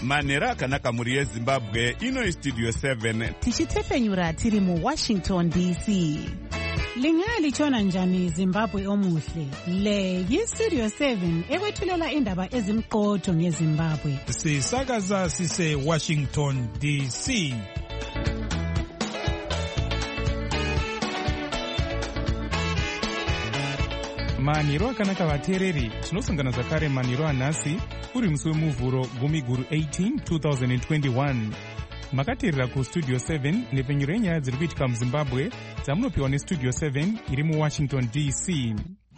manhero akanaka mhuri yezimbabwe. Ino Studio 7 tichitefenyura tiri muWashington DC. Lingaya lichona njani Zimbabwe omuhle? Le yiStudio 7 ekwethulela indaba ezimqotho ngeZimbabwe. Sisakaza sise Washington DC. Manhero akanaka vateereri, tinosangana zvakare manhero anhasi uri musi wemuvhuro 18 2021. Makateerera kuStudio 7 nepfenyuro yenyaya dziri kuitika muZimbabwe dzamunopiwa neStudio 7 iri muWashington DC.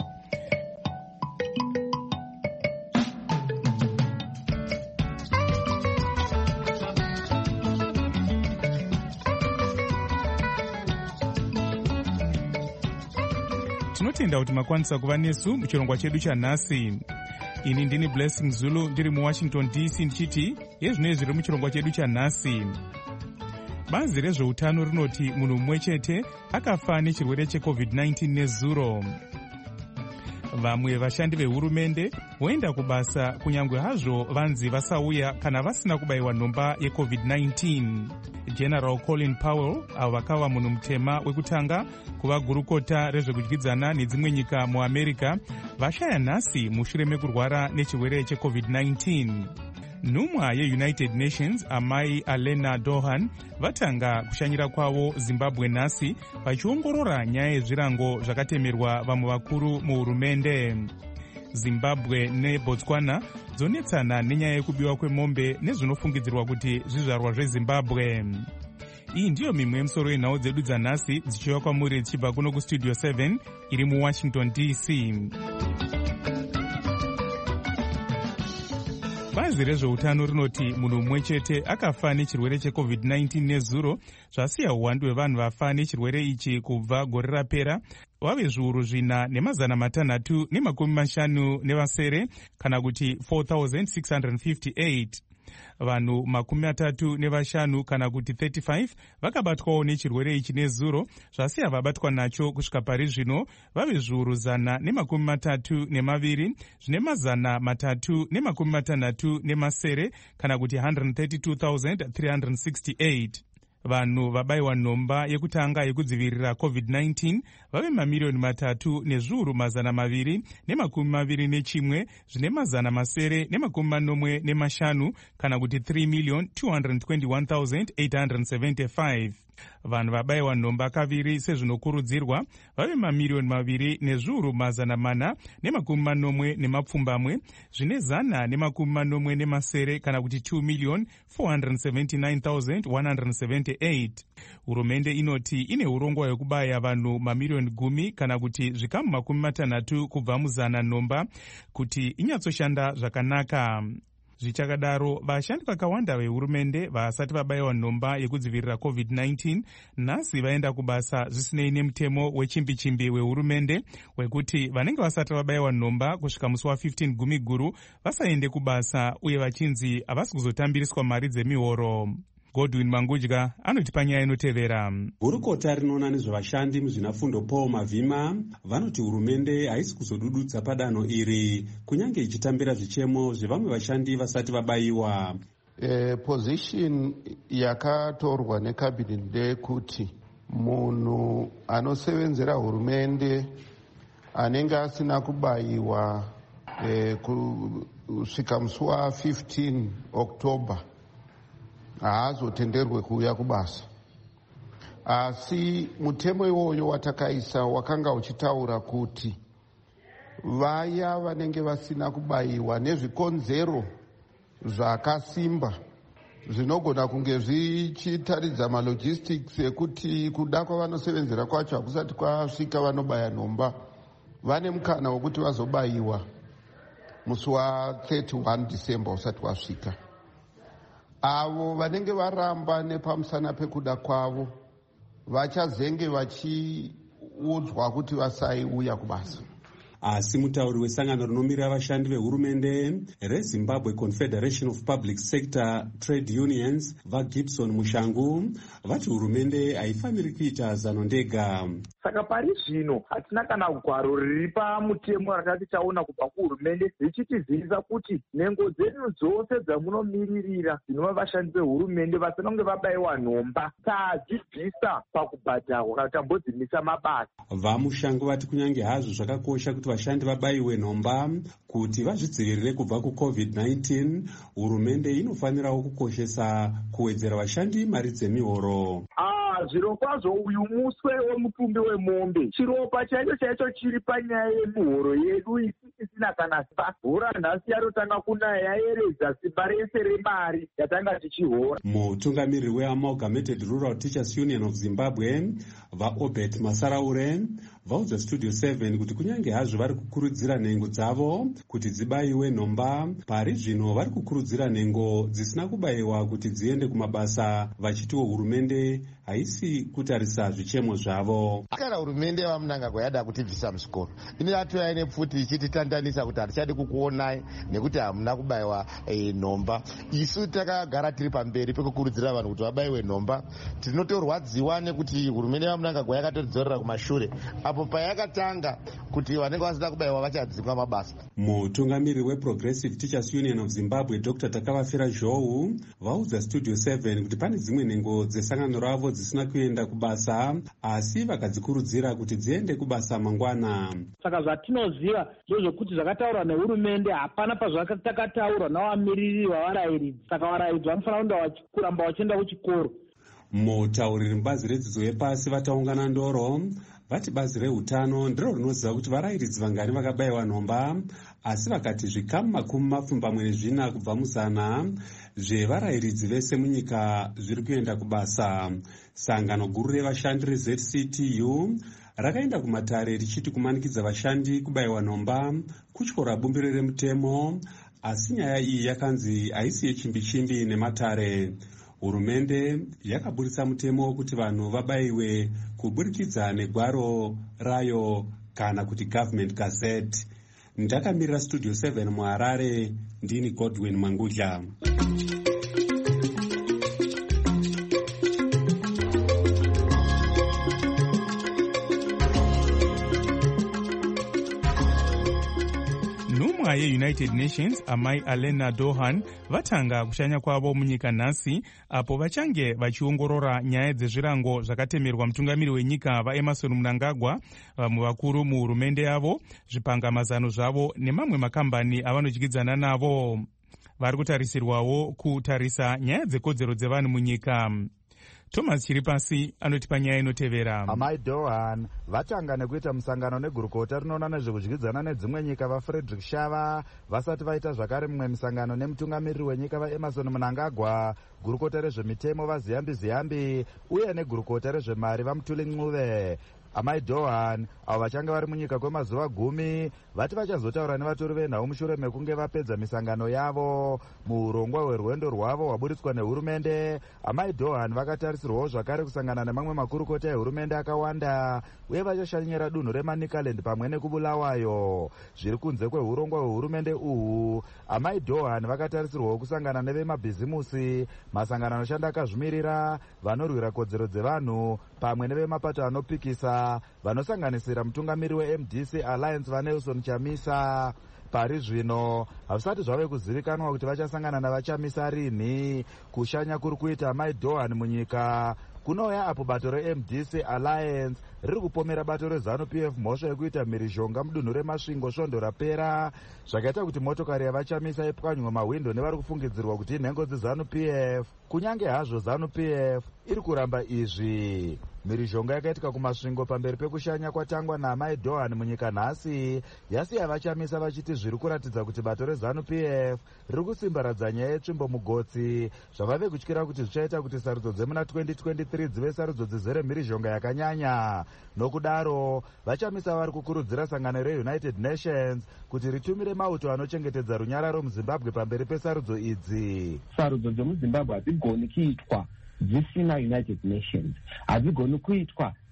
Tinotenda kuti makwanisa kuva nesu muchirongwa chedu chanhasi. Ini ndini Blessing Zulu ndiri muWashington DC ndichiti yezvinoi zviri muchirongwa chedu chanhasi. Bazi rezveutano rinoti munhu mumwe chete akafa nechirwere cheCovid-19 nezuro. Vamwe vashandi vehurumende voenda kubasa kunyange hazvo vanzi vasauya kana vasina kubayiwa nhomba yeCovid-19. General Colin Powell, avo vakava munhu mutema wekutanga kuva gurukota rezvekudyidzana nedzimwe nyika muAmerica, vashaya nhasi mushure mekurwara nechirwere cheCovid-19. Nhumwa yeUnited Nations amai Alena Dohan vatanga kushanyira kwavo Zimbabwe nhasi vachiongorora nyaya yezvirango zvakatemerwa vamwe vakuru muhurumende. Zimbabwe neBotswana dzonetsana nenyaya yekubiwa kwemombe nezvinofungidzirwa kuti zvizvarwa zveZimbabwe. Iyi ndiyo mimwe yemusoro yenhau dzedu dzanhasi dzichiuya kwamuri dzichibva kuno kuStudio 7 iri muWashington DC. Bazi rezveutano rinoti munhu mumwe chete akafa nechirwere cheCovid-19 nezuro, zvasiya uwandu hwevanhu vafa nechirwere ichi kubva gore rapera vave zviuru 4,650 kana kuti 4,658. Vanhu 35 kana kuti 35 vakabatwawo nechirwere ichi nezuro, zvasiya vabatwa nacho kusvika pari zvino vave zviuru 132 zvine 360 kana kuti 132,368. Vanhu vabayiwa nhomba yekutanga yekudzivirira COVID-19 vave mamiliyoni 3,221 zvine 945 kana kuti 3,221,875. Vanhu vabayiwa nhomba kaviri sezvinokurudzirwa vave mamiliyoni 2,440 zvine 140 kana kuti 2,479,178. Hurumende inoti ine urongwa hwekubaya vanhu mamiliyoni 10 kana kuti zvikamu 60 kubva muzana nhomba kuti inyatsoshanda zvakanaka. Zvichakadaro, vashandi vakawanda vehurumende vasati vabayiwa nhomba yekudzivirira COVID-19 nhasi vaenda kubasa zvisinei nemutemo wechimbi-chimbi wehurumende wekuti vanenge vasati vabayiwa nhomba kusvika musi wa15 Gumiguru vasaende kubasa uye vachinzi havasi kuzotambiriswa mari dzemihoro. Godwin Mangudya anotipa nyaya inotevera. Gurukota rinoona nezvevashandi muzvinafundo Paul Mavhima vanoti hurumende haisi kuzodududza padanho iri kunyange ichitambira zvichemo zvevamwe vashandi vasati vabayiwa. Position yakatorwa necabinet ndeyekuti munhu anosevenzera hurumende anenge asina kubayiwa kusvika musi wa15 October haazotenderwe kuuya kubasa. Asi mutemo iwoyo watakaisa wakanga uchitaura kuti vaya vanenge vasina kubayiwa nezvikonzero zvakasimba zvinogona kunge zvichitaridza malogistics ekuti kuda kwavanosevenzera kwacho hakusati kwasvika vanobaya nhomba, vane mukana wekuti vazobayiwa musi wa31 December usati wasvika. Avo vanenge varamba nepamusana pekuda kwavo vachazenge vachiudzwa kuti vasaiuya kubasa. Asi mutauri wesangano rinomirira vashandi vehurumende reZimbabwe Confederation of Public Sector Trade Unions vaGibson Mushangu vati hurumende haifaniri kuita zano ndega. Saka pari zvino hatina kana gwaro riri pamutemo rakati taona kubva kuhurumende richitizivisa kuti nhengo dzenyu dzose dzamunomiririra dzinova vashandi vehurumende vasina kunge vabayiwa nhomba tadzibvisa pakubhadharwa kana tambodzimisa mabasa. VaMushangu vati kunyange hazvo zvakakosha kuti vashandi vabayiwe nhomba kuti vazvidzivirire kubva kuCovid-19, hurumende inofanirawo kukoshesa kuwedzera vashandi mari dzemihoro. Zviro kwazvo uyu muswe wemutumbi wemombe, chiropa chaicho chaicho chiri panyaya yemihoro yedu isina kana simba. Hura nhasi yarotanga kunaya yayeredza simba rese remari yatanga tichihora. Mutungamiriri weAmalgamated Rural Teachers Union of Zimbabwe vaObert Masaraure vaudza Studio 7 kuti kunyange hazvo vari kukurudzira nhengo dzavo kuti dzibayiwe nhomba, pari zvino vari kukurudzira nhengo dzisina kubayiwa kuti dziende kumabasa vachitiwo hurumende haisi kutarisa zvichemo zvavo. Kana hurumende vaMnangagwa yada kutibvisa muchikoro, ini yatoya ine pfuti ichititandanisa kuti hatichadi kukuonai nekuti hamuna kubayiwa nhomba. Isu takagara tiri pamberi pekukurudzira vanhu kuti vabayiwe nhomba. Tinotorwadziwa nekuti hurumende vaMnangagwa yakatodzorera kumashure apo payakatanga kuti vanenge vasina kubayiwa vachadzimwa mabasa. Mutungamiriri weProgressive Teachers Union of Zimbabwe Dr. Takavafira Zhou vaudza Studio 7 kuti pane dzimwe nhengo dzesangano ravo dzisina kuenda kubasa asi vakadzikurudzira kuti dziende kubasa mangwana. Saka zvatinoziva ndezvekuti zvakataurwa nehurumende hapana pazvakataurwa navamiriri vavarayiridzi. Saka varayiridzi vanofanira kuramba vachienda kuchikoro. Mutauriri mubazi redzidzo yepasi vataungana ndoro vati bazi rehutano ndiro rinoziva kuti varayiridzi vangani vakabayiwa nhomba, asi vakati zvikamu 24 kubva muzana zvevarayiridzi vese munyika zviri kuenda kubasa. Sangano guru revashandi reZCTU rakaenda kumatare richiti kumanikidza vashandi kubayiwa nhomba kutyora bumbiro remutemo, asi nyaya iyi yakanzi haisi yechimbi-chimbi nematare. Hurumende yakaburitsa mutemo wokuti vanhu vabayiwe kuburikidza negwaro rayo kana kuti Government Gazette. Ndakamirira Studio 7 muHarare, ndini Godwin Mangudla. Nhumwa yeUnited Nations amai Alena Dohan vatanga kushanya kwavo munyika nhasi apo vachange vachiongorora nyaya dzezvirango zvakatemerwa mutungamiri wenyika vaEmmerson Mnangagwa, vamwe vakuru muhurumende yavo, zvipangamazano zvavo nemamwe makambani avanodyidzana navo. Vari kutarisirwawo kutarisa nyaya dzekodzero dzevanhu munyika. Thomas Chiripasi anotipa nyaya inotevera. Amai Dohan vatanga nekuita musangano negurukota rinoona nezvekudyidzana nedzimwe nyika vaFrederick Shava vasati vaita zvakare mumwe musangano nemutungamiriri wenyika vaEmmerson Mnangagwa, gurukota rezvemitemo vaZiyambi Ziyambi uye negurukota rezvemari vaMutuli Ncuve. Amai Dohan avo vachanga vari munyika kwemazuva 10 vati vachazotaura nevatori venhau mushure mekunge vapedza misangano yavo. Muurongwa hwerwendo rwavo hwaburitswa nehurumende, Amai Dohan vakatarisirwawo zvakare kusangana nemamwe makurukota ehurumende akawanda uye vachashanyira dunhu reManicaland pamwe nekubulawayo. Zviri kunze kweurongwa hwehurumende uhu, Amai Dohan vakatarisirwawo kusangana nevemabhizimusi, masangano anoshanda akazvimirira, vanorwira kodzero dzevanhu pamwe nevemapato anopikisa vanosanganisira mutungamiri weMDC Alliance vaNelson Chamisa. Pari zvino hazvisati zvave kuzivikanwa kuti vachasangana navaChamisa rini. Kushanya kuri kuita Amai Dohan munyika kunouya apo bato reMDC Alliance riri kupomera bato reZANU-PF mhosva yekuita mhirizhonga mudunhu reMasvingo svondo rapera, zvakaita kuti motokari yavaChamisa ipwanywe mahwindo nevari kufungidzirwa kuti inhengo dzeZANU-PF. Kunyange hazvo ZANU-PF iri kuramba izvi. Mhirizhonga yakaitika kumasvingo pamberi pekushanya kwatangwa naAmai Dohan munyika nhasi yasiya vaChamisa vachiti zviri kuratidza kuti bato reZANU-PF riri kusimbaradza nyaya yetsvimbo mugotsi, zvavave kutyira kuti zvichaita kuti sarudzo dzemuna 2023 dzive sarudzo dzizere mhirizhonga yakanyanya. Nokudaro vaChamisa vari kukurudzira sangano reUnited Nations kuti ritumire mauto anochengetedza runyararo muZimbabwe pamberi pesarudzo idzi. Sarudzo dzemuZimbabwe hadzigoni kuitwa dzisina United Nations, hadzigoni kuitwa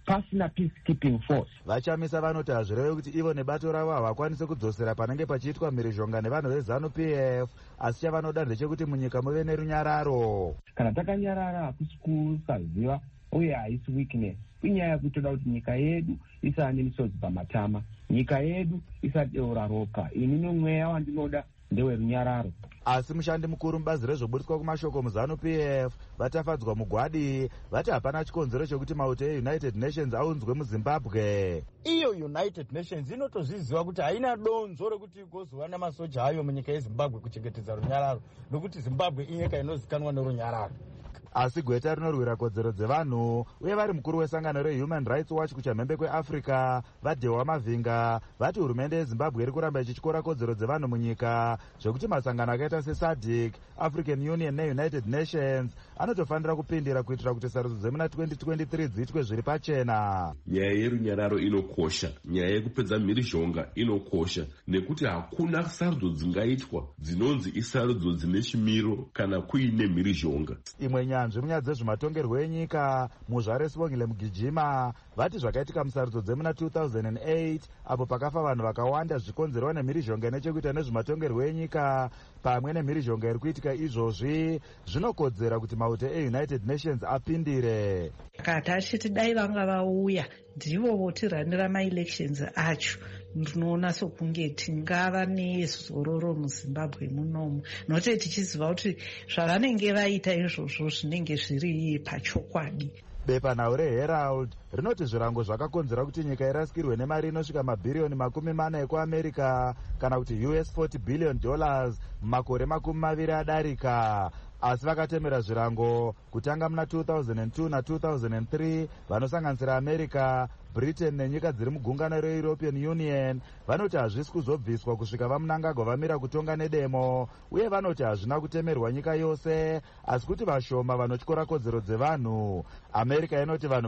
pasina peacekeeping force. Vachamisa vanoti hazvireve kuti ivo nebato ravo havakwanisi kudzosera panenge pachiitwa mhirizhonga nevanhu veZANU-PF, asi chavanoda ndechekuti munyika muve nerunyararo. Kana takanyarara hakusi kusaziva uye haisi weakness, inyaya yekuti toda kuti nyika yedu isava nemisodzi pamatama, nyika yedu isadeura ropa. Ini mweya wandinoda ndewerunyararo. Asi mushandi mukuru mubazi rezvoburitswa kumashoko muZANU-PF vatafadzwa mugwadi vati hapana chikonzero chekuti mauto eUnited Nations aunzwe muZimbabwe. Iyo United Nations inotozviziva kuti haina donzo rekuti igozova namasoja ayo munyika yeZimbabwe kuchengetedza runyararo, nokuti Zimbabwe inyika inozikanwa nerunyararo. Asi gweta rinorwira kodzero dzevanhu uye vari mukuru wesangano reHuman Rights Watch kuchamhembe kweAfrica vaDhewa Mavhinga vati hurumende yeZimbabwe iri kuramba ichityora kodzero dzevanhu munyika, zvekuti masangano akaita seSADC, African Union neUnited Nations anotofanira kupindira kuitira kuti sarudzo dzemuna 2023 dziitwe zviri pachena. Nyaya yerunyararo inokosha, nyaya yekupedza mhirizhonga inokosha, nekuti hakuna sarudzo dzingaitwa dzinonzi isarudzo dzine chimiro kana kuine mhirizhonga. Imwe nyanzvi munyaya dzezvematongerwo enyika Muzvare Sibongile Mugijima vati zvakaitika musarudzo dzemuna 2008 apo pakafa vanhu vakawanda zvikonzerwa nemhirizhonga nechekuita nezvematongerwo enyika pamwe nemhirizhonga iri kuitika izvozvi, zvinokodzera kuti mauto eUnited Nations apindire. Kati achiti dai vanga vauya ndivo votiranira maelections acho, ndinoona sokunge tingava nezororo muZimbabwe munomu, nokuti tichiziva kuti zvavanenge vaita izvozvo zvinenge zviri pachokwadi. Bepanhau reHerald rinoti zvirango zvakakonzera kuti nyika irasikirwe nemari inosvika mabhiriyoni 40 ekuAmerica kana kuti US $40 billion mumakore 20 adarika. Asi vakatemera zvirango kutanga muna 2002 na2003 vanosanganisira America, Britain nenyika dziri mugungano reEuropean Union vanoti hazvisi kuzobviswa kusvika vaMnangagwa vamira kutonga nedemo, uye vanoti hazvina kutemerwa nyika yose asi kuti vashoma vanotyora kodzero dzevanhu. America inoti vanhu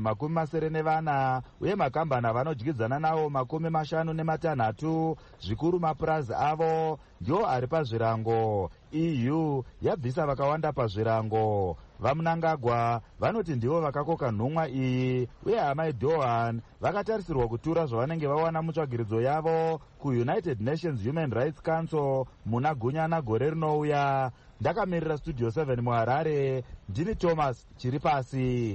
74 uye makambani avanodyidzana nawo 56 zvikuru mapurazi avo ndiwo ari pazvirango. EU yabvisa vakawanda pazvirango. VaMnangagwa vanoti ndivo vakakoka nhumwa iyi uye Amai Dohan vakatarisirwa kutura zvavanenge vawana mutsvagiridzo yavo kuUnited Nations Human Rights Council muna Gunyana gore rinouya. Ndakamirira Studio 7 muHarare, ndini Thomas Chiripasi.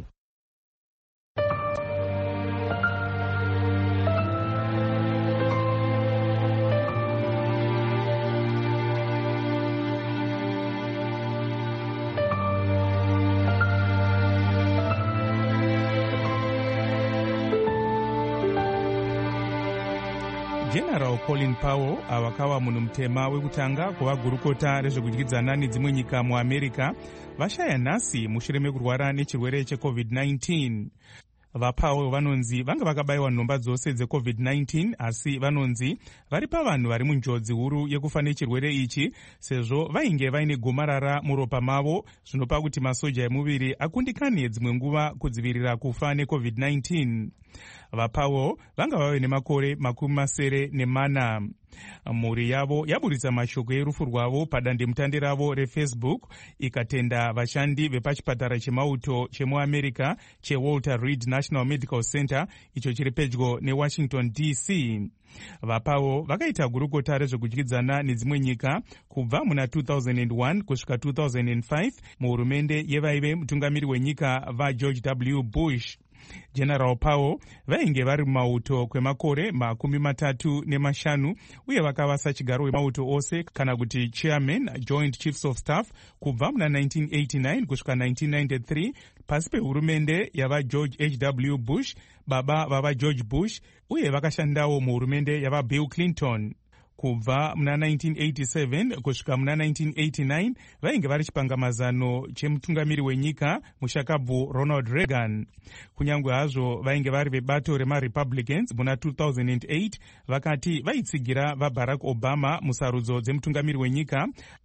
General Colin Powell avakawa munhu mutema wekutanga kuvagurukota rezvekudyidzana nedzimwe nyika muAmerica vashaya nhasi mushure mekurwara nechirwere cheCovid-19. VaPowell vanonzi vanga vakabayiwa nhomba dzose dzeCovid-19 asi vanonzi vari pavanhu vari munjodzi huru yekufa nechirwere ichi sezvo vainge vaine gomarara muropa mavo zvinopa kuti masoja emuviri akundikane dzimwe nguva kudzivirira kufa neCovid-19. VaPowell vanga vave nemakore 74. Mhuri yavo yaburitsa mashoko erufu rwavo padandemutande ravo reFacebook ikatenda vashandi vepachipatara chemauto chemuAmerica cheWalter Reed National Medical Center icho chiri pedyo neWashington DC. VaPowell vakaita gurukota rezvekudyidzana nedzimwe nyika kubva muna 2001 kusvika 2005 muhurumende yevaive mutungamiri wenyika vaGeorge W. Bush. General Powell vainge vari mumauto kwemakore 35 uye vakava sachigaro wemauto ose kana kuti chairman Joint Chiefs of Staff kubva muna 1989 kusvika 1993 pasi pehurumende yavaGeorge H.W. Bush, baba vavaGeorge Bush, uye vakashandawo muhurumende yavaBill Clinton. Kubva muna 1987 kusvika muna 1989 vainge vari chipangamazano chemutungamiri wenyika mushakabvu Ronald Reagan. Kunyange hazvo vainge vari vebato remaRepublicans muna 2008 vakati vaitsigira vaBarack Obama musarudzo dzemutungamiri wenyika,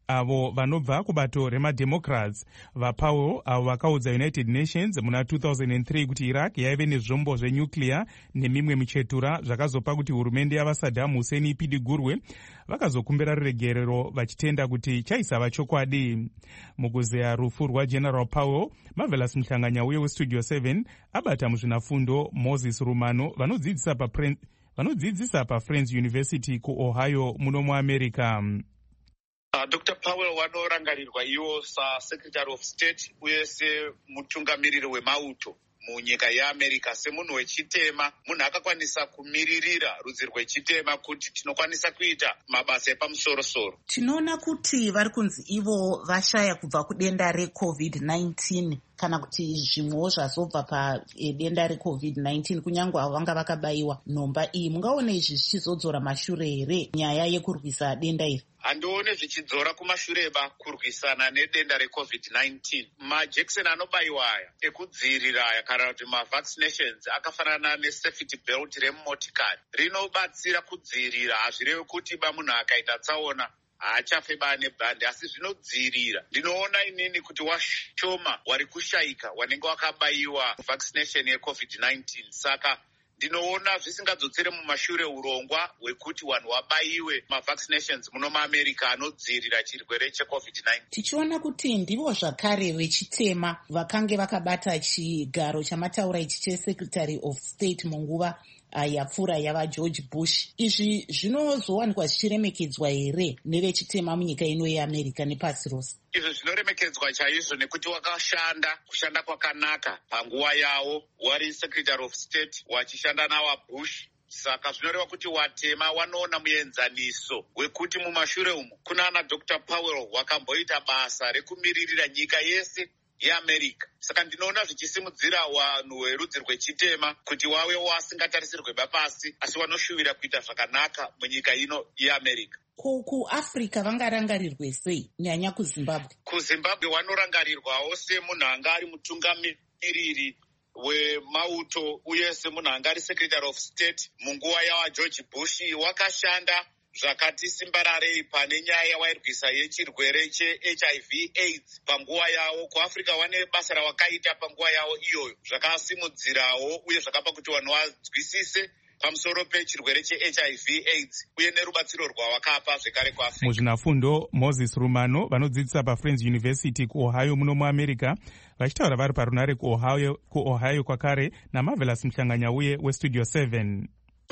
avo vanobva kubato remademocrats vaPowell avo vakaudza United Nations muna 2003 kuti Iraq yaive nezvombo zvenyuclear nemimwe michetura zvakazopa kuti hurumende yavaSaddam Hussein ipidigurwe, vakazokumbira ruregerero vachitenda kuti chaisava chokwadi. Mukuzeya rufu rwaGeneral Powell, Marvelous Mhlanganyauye weStudio 7 abata muzvinafundo Moses Rumano vanodzidzisa paFriends University kuOhio muno muAmerica. Dr. Powell wanorangarirwa iwo saSecretary of State uye semutungamiriri wemauto munyika yeAmerica, semunhu wechitema, munhu akakwanisa kumiririra rudzi rwechitema kuti tinokwanisa kuita mabasa epamusoro-soro. Tinoona kuti vari kunzi ivo vashaya kubva kudenda reCovid-19 kana kuti zvimwewo zvazobva padenda reCovid-19 kunyange avo vanga vakabayiwa nhomba iyi. Mungaona izvi zvichizodzora mashure here nyaya yekurwisa denda iri? Handione zvichidzora kumashure kurwisana nedenda reCovid-19. Majekiseni anobayiwa aya ekudzivirira aya kana kuti mavaccinations akafanana nesafety belt remumotikari rinobatsira kudzivirira. Hazvirevi kuti munhu akaita tsaona haachafe nebhande, asi zvinodzivirira. Ndinoona inini kuti washoma wari kushayika wanenge wakabayiwa vaccination yeCovid-19. Saka ndinoona zvisingadzotsere mumashure urongwa hwekuti vanhu vabayiwe mavaccinations muno muAmerica anodzivirira chirwere cheCovid-19. Tichiona kuti ndivo zvakare vechitema vakange vakabata chigaro chamataura ichi cheSecretary of State munguva yapfuura yavaGeorge Bush. Izvi zvinozowanikwa zvichiremekedzwa here nevechitema munyika ino yeAmerica nepasi rose? Izvi zvinoremekedzwa chaizvo nekuti kushanda kwakanaka panguva yavo, wari Secretary of State wachishanda navaBush. Saka zvinoreva kuti watema wanoona muenzaniso wekuti mumashure umu kuna ana Dr. Powell wakamboita basa rekumiririra nyika yese yeAmerica. Saka ndinoona zvichisimudzira vanhu verudzi rwechitema kuti wave wasingatarisirwe pasi asi wanoshuvira kuita zvakanaka munyika ino yeAmerica. KuAfrica vangarangarirwe sei, nyanya kuZimbabwe? KuZimbabwe wanorangarirwawo semunhu anga ari mutungamiriri wemauto uye semunhu anga ari Secretary of State munguva yavaGeorge Bush. Wakashanda zvakati simbararei pane nyaya wairwisa yechirwere cheHIV AIDS panguva yavo. KuAfrica vane basa ravakaita panguva yavo iyoyo zvakasimudzirawo uye zvakapa kuti vanhu vazwisise pamusoro pechirwere cheHIV AIDS uye nerubatsiro rwavakapa zvekare kuAfrica. Muzvinafundo Moses Rumano vanodzidzisa paFriends University kuOhio muno muAmerica vachitaura vari parunare kuOhio kwakare naMarvelous Mhlanganyauye weStudio 7.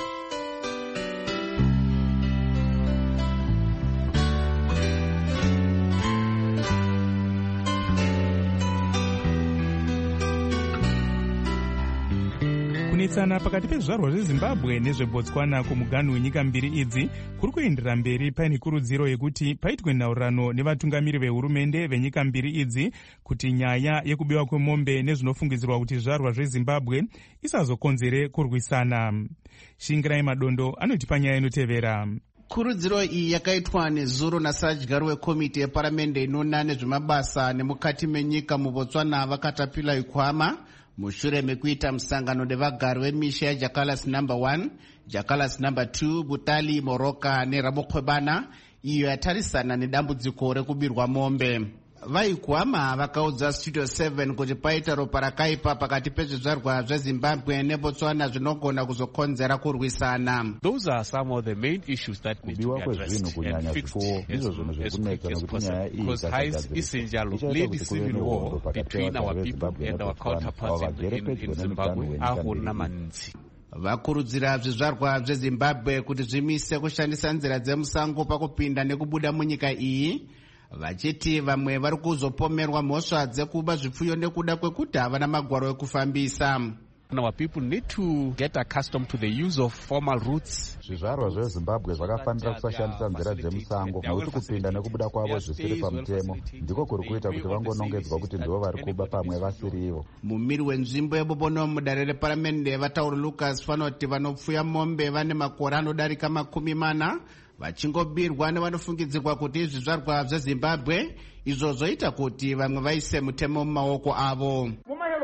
Kunetsana pakati pezvarwa zveZimbabwe nezveBotswana kumuganhu wenyika mbiri idzi kuri kuendera mberi. Paine kurudziro yekuti paitwe nhaurirano nevatungamiri vehurumende venyika mbiri idzi kuti nyaya yekubiwa kwemombe nezvinofungidzirwa kuti zvarwa zveZimbabwe isazokonzere kurwisana. Shingirai Madondo anotipa nyaya inotevera. Kurudziro iyi yakaitwa nezuro nasadyari wekomiti yeparamende inoona nezvemabasa nemukati menyika muBotswana vakatapila ikwama mushure mekuita musangano nevagari vemisha yaJacalas number 1, Jacalas number 2, Butali, Moroka neRabokwebana iyo yatarisana nedambudziko rekubirwa mombe. Vaikwama vakaudza Studio 7 kuti paita ropa rakaipa pakati pezvizvarwa zveZimbabwe neBotswana zvinogona kuzokonzera kurwisana. Those are some of the main issues that need to be addressed and fixed as quick as possible, because highs essentially lead civil war between our people and our counterparts in Zimbabwe ahuna manzi. Vakurudzira zvizvarwa zveZimbabwe kuti zvimise kushandisa nzira dzemusango pakupinda nekubuda munyika iyi, vachiti vamwe vari kuzopomerwa mhosva dzekuba zvipfuyo nekuda kwekuti havana magwaro ekufambisa. Our people need to get accustomed to the use of formal routes. Zvizvarwa zveZimbabwe zvakafanira kusashandisa nzira dzemusango nokuti kupinda nekubuda kwavo zvisiri pamutemo ndiko kuri kuita kuti vangonongedzwa kuti ndivo vari kuba pamwe vasirivo. Mumiri wenzvimbo yebobono mudare reparamende vatauri Lucas vanoti vanopfuya mombe vane makore anodarika 40 vachingobirwa nevanofungidzirwa kuti zvizvarwa zveZimbabwe izvo zvoita kuti vamwe vaise mutemo mumaoko avo. mumayelona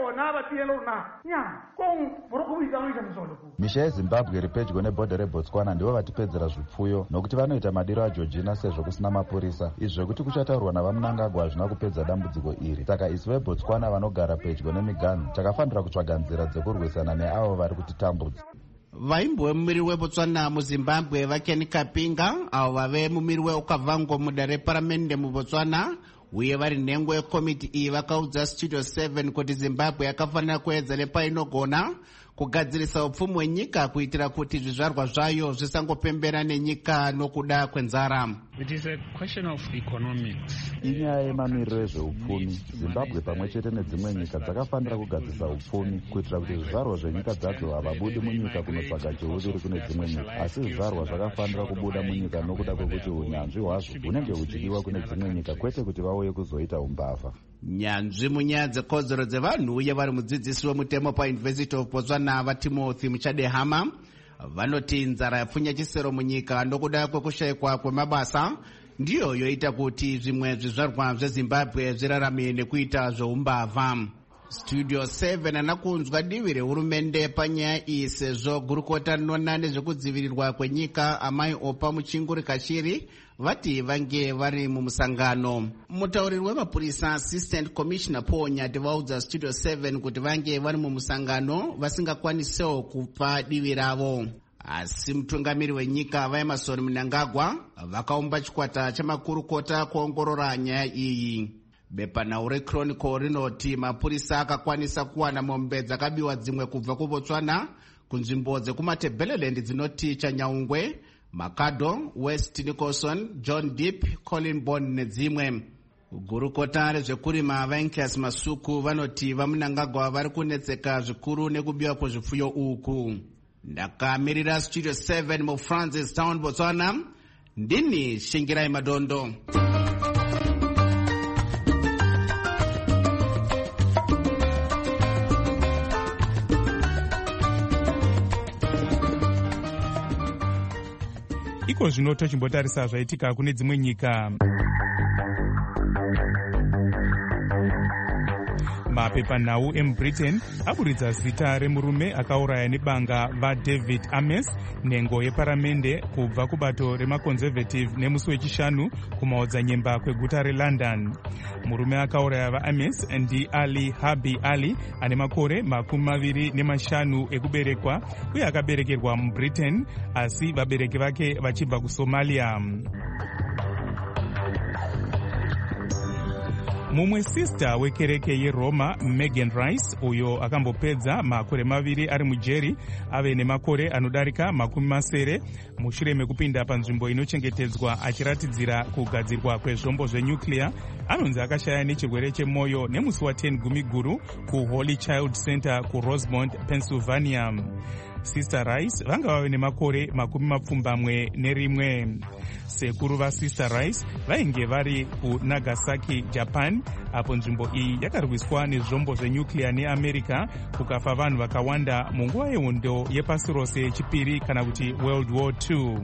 misha yezimbabwe iri pedyo nebhodha rebotswana ndivo vatipedzera zvipfuyo nokuti vanoita madiro ageorgina sezvo kusina mapurisa. izvi zvekuti kuchataurwa navamunangagwa hazvina kupedza dambudziko iri. saka isu vebotswana vanogara pedyo nemiganhu takafanira kutsvaga nzira dzekurwisana neavo vari kutitambudza. vaimbo vemumiri webotswana muzimbabwe vakeni kapinga avo vave mumiri weukabvango muda reparamende mubotswana uye vari nhengo yekomiti iyi vakaudza studio 7 kuti zimbabwe yakafanira kuedza nepainogona kugadzirisa upfumi hwenyika kuitira kuti zvizvarwa zvayo zvisangopembera nenyika nokuda kwenzara. inyaya yemamiriro ezveupfumi. zimbabwe pamwe chete nedzimwe nyika dzakafanira kugadzirisa upfumi kuitira kuti zvizvarwa zvenyika dzadzo havabudi munyika kunotsvaga cheuviri kune dzimwe nyika, asi zvizvarwa zvakafanira kubuda munyika nokuda kwekuti unyanzvi hwazvo hunenge huchidiwa kune dzimwe nyika, kwete kuti vauye kuzoita umbavha. nyanzvi munyaya dzekodzero dzevanhu uye vari mudzidzisi wemutemo pauniversity of botswana vatimothy muchadehama vanoti nzara yapfunya chisero munyika nokuda kwekushayikwa kwemabasa ndiyo yoita kuti zvimwe zvizvarwa zvezimbabwe zvirarame nekuita zveumbavha. studio 7 anakunzwa divi rehurumende panyaya iyi sezvo gurukota rinoona nezvekudzivirirwa kwenyika amai opa muchinguri kashiri vati vange vari mumusangano. mutauriri wemapurisa assistant commissioner paul nyati vaudza studio 7 kuti vange vari mumusangano vasingakwanisewo kupa divi ravo. asi mutungamiri wenyika vaemarson mnangagwa vakaumba chikwata chamakurukota kuongorora nyaya iyi. bepanhau rechronicle rinoti mapurisa akakwanisa kuwana mombe dzakabiwa dzimwe kubva kubotswana kunzvimbo dzekumatebeleland dzinoti chanyaungwe, makado, west nicholson, john deep, colin bond nedzimwe. gurukota rezvekurima vainkas masuku vanoti vamunangagwa vari kunetseka zvikuru nekubiwa kwezvipfuyo uku. ndakamirira studio 7 mufrancis town botswana, ndini shingirai madondo. iko zvino tochimbotarisa zvaitika kune dzimwe nyika. mapepanhau emubritain aburitsa zita remurume akauraya nebanga vaDavid Ames, nhengo yeparamende kubva kubato remaconservative nemusi wechishanu kumaodzanyemba kweguta relondon. murume akauraya vaAmes ndiAli Habi Ali ane makore 25 ekuberekwa uye akaberekerwa mubritain asi vabereki vake vachibva kuSomalia. mumwe sista wekereke yeroma Megan Rice uyo akambopedza makore 2 ari mujeri ave nemakore anodarika 70 mushure mekupinda panzvimbo inochengetedzwa achiratidzira kugadzirwa kwezvombo zvenyuclear anonzi akashaya nechirwere chemwoyo nemusi wa10 gumiguru kuHoly Child Center kuRosemont, Pennsylvania. Sister Rice vanga vave nemakore 21. sekuru vaSister Rice vainge vari kuNagasaki, Japan, apo nzvimbo iyi yakarwiswa nezvombo zvenyuclear neAmerica kukafa vanhu vakawanda munguva yehondo yepasi rose yechipiri kana kuti World War II.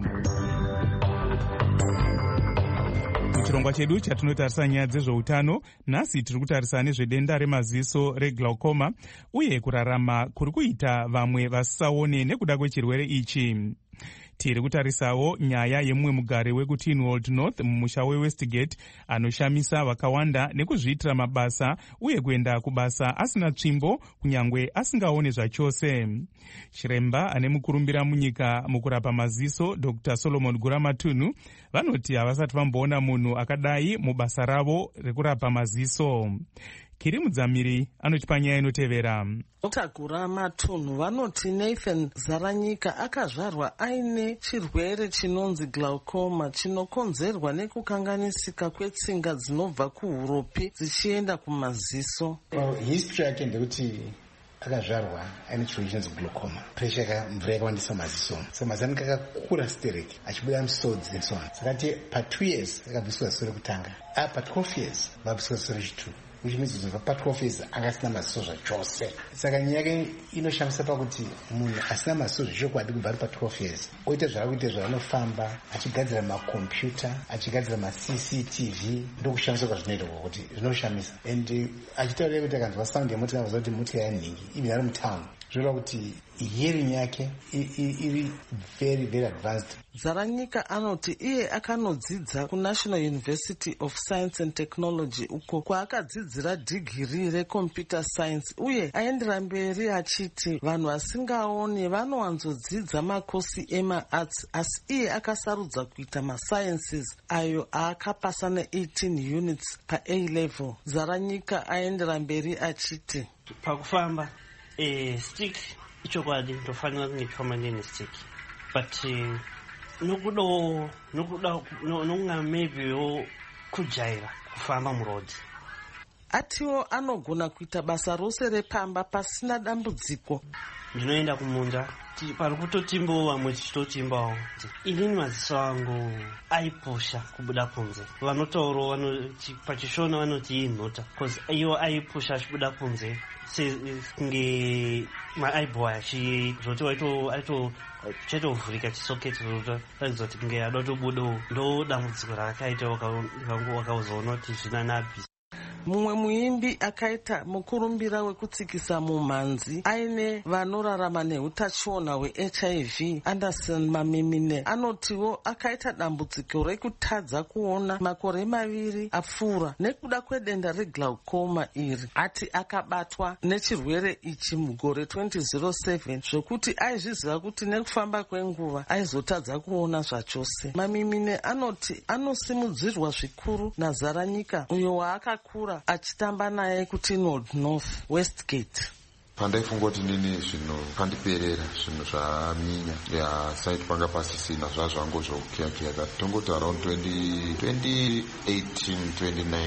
muchirongwa chedu chatinotarisa nyaya dzezveutano, nhasi tiri kutarisa nezvedenda remaziso reglaucoma uye kurarama kuri kuita vamwe vasisaone nekuda kwechirwere ichi. tiri kutarisawo nyaya yemumwe mugari wekuTinwold North mumusha weWestgate anoshamisa vakawanda nekuzviitira mabasa uye kuenda kubasa asina tsvimbo kunyange asingaone zvachose. chiremba ane mukurumbira munyika mukurapa maziso Dr. Solomon Guramatunhu vanoti havasati vamboona munhu akadai mubasa ravo rekurapa maziso. Kiri Mudzamiri anotipa nyaya inotevera. Dr. Guramatunhu vanoti Nathan Zaranyika akazvarwa aine chirwere chinonzi glaucoma chinokonzerwa nekukanganisika kwetsinga dzinobva kuhuropi dzichienda kumaziso. History yake ndekuti akazvarwa aine chirwere chinonzi glaucoma, pressure mvura yakawandisa maziso, saka maziso anenge akakura stereki achibuda misodzi nesona. Sakati pa 2 years akabviswa ziso rekutanga, pa 12 years vabviswa ziso rechitu. which means kuti pa12 years angasina maziso zvachose. Saka nyaya yake inoshamisa pakuti munhu asina maziso zvechokwadi kubva ari pa12 years oita zvaakuita zvaanofamba achigadzira makombiyuta achigadzira maCCTV ndokushamisa kwazvinoita kuti zvinoshamisa. And achitaurira kuti akanzwa sound yemota aziva kuti motikari yanhingi even ari mutown zvoreva kuti hearing yake iri very very advanced. Zaranyika anoti iye akanodzidza kuNational University of Science and Technology uko kwaakadzidzira dhigiri recomputer science uye aendera mberi achiti vanhu vasingaoni vanowanzodzidza makosi emaarts asi iye akasarudza kuita masciences ayo aakapasa ne18 units pa-A level. Zaranyika aendera mberi achiti pakufamba stick ichokwadi ndofanira kunge permanent stick but nokunga maybe kujaira kufamba murodhi. Atiwo anogona kuita basa rose repamba pasina dambudziko. Ndinoenda kumunda pari kutotimbawo vamwe tichitotimbawo inini maziso angu aipusha kubuda kunze. Vanotaurawo pachishona vanoti inhota because iwo aipusha achibuda kunze kunge maibhoi zvoti chaitovhurika chisoketi zvotaridza kuti kunge ada tobudawo ndo dambudziko rakaita wakazoona kuti zvina nabhisi. Mumwe muimbi akaita mukurumbira wekutsikisa mumhanzi aine vanorarama neutachiona hweHIV Anderson Mamimine anotiwo akaita dambudziko rekutadza kuona makore 2 apfuura nekuda kwedenda reglaucoma iri. Ati akabatwa nechirwere ichi mugore 2007 zvokuti aizviziva kuti nekufamba kwenguva aizotadza kuona zvachose. Mamimine anoti anosimudzirwa zvikuru naZaranyika uyo waakakura achitamba naye kuti North Westgate. Pandaifunga kuti nini zvinhu pandiperera zvinhu zvaminya saiti panga pasisina zvazvangu zvokuyakuyaka tongoti around 2018 2019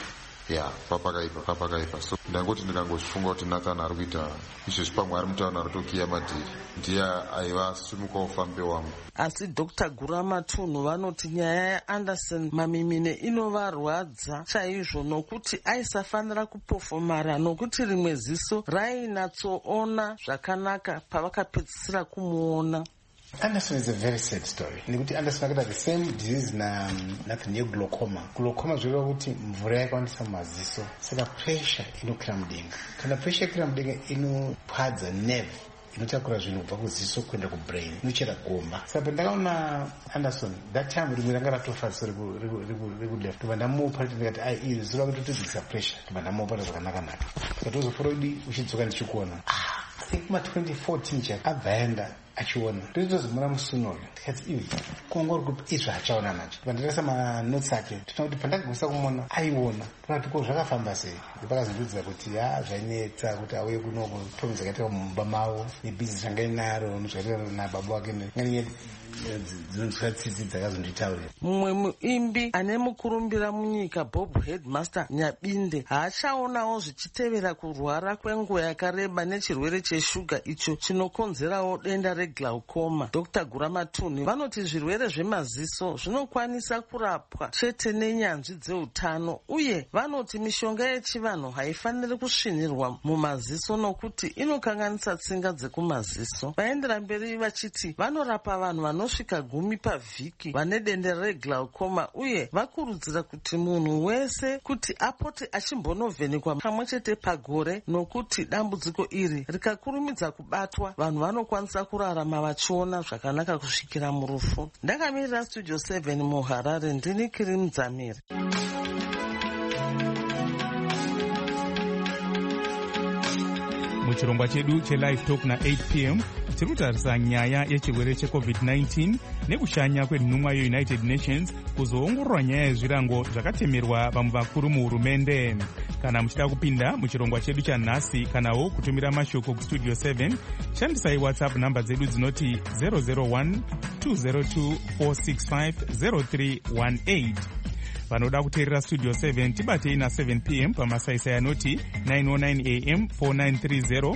papakaipa so ndangoti ndikangozvifunga kuti Nathan ari kuita izvezvi pamwe ari mutaano ari tokiya madhiri ndiye aiva simuka ufambe wangu. Asi Dr. Guramatunhu vanoti nyaya yaAnderson Mamimine inovarwadza chaizvo nokuti aisafanira kupofomara nokuti rimwe ziso rainatsoona zvakanaka pavakapedzisira kumuona. Anderson is a very sad story. Nekuti Anderson akada the same disease nothing glaucoma. Glaucoma zvoreva kuti mvura yakawandisa mumaziso. Saka pressure inokwira mudenga. Kana pressure yakwira mudenga inopadza nerve inotakura zvinhu kubva kuziso kuenda kubrain inochera gomba. Saka pandakaona Anderson that time rimwe ranga ratofa ziso rekuleft tobva ndamupa ndikati iri zuva kutotodzikisa pressure tobva ndamupa zvakanaka saka tozoforoidi uchidzoka ndichikuona kuma 2014 chaka abva aenda achiona nditozimura musuno tikati ivi kuongori kuti izvo achaona nacho pandarasa manotsi ake tinoona kuti pandagumisa kumuona aiona tikati ko zvakafamba sei ndipakazondiudzira kuti zvainetsa kuti auye kunoko tomi dzakaita mumba mavo nebhizinesi ranga inaro nezvaita nababa wake ngani dzinonzwa tsitsi dzakazonditaurira. Mumwe muimbi ane mukurumbira munyika Bob Headmaster Nyabinde haachaonawo zvichitevera kurwara kwenguva yakareba nechirwere cheshuga icho chinokonzerawo denda reglaucoma. Dr. Guramatunhu vanoti zvirwere zvemaziso zvinokwanisa kurapwa chete nenyanzvi dzeutano uye vanoti mishonga yechivanhu haifaniri kusvinirwa mumaziso nokuti inokanganisa tsinga dzekumaziso. Vaendera mberi vachiti vanorapa vanhu vanosvika 10 pavhiki vane denda reglaucoma uye vakurudzira kuti munhu wese kuti apote achimbonovhenekwa pamwe chete pagore nokuti dambudziko iri rikakurumidza kubatwa vanhu vanokwanisa kurarama vachiona zvakanaka kusvikira murufu. Ndakamirira Studio 7 muHarare ndini Kiri Mdzamiri. Muchirongwa chedu chelive talk na8 pm tiri kutarisa nyaya yechirwere cheCovid-19 nekushanya kwenhumwa yeUnited Nations kuzoongorora nyaya yezvirango zvakatemerwa vamwe vakuru muhurumende. Kana muchida kupinda muchirongwa chedu chanhasi kanawo kutumira mashoko kustudio 7 shandisai WhatsApp namba dzedu dzinoti 001 202 465 0318. Vanoda kuteerera Studio 7 tibatei na7 pm pamasaisai anoti 909 am 4930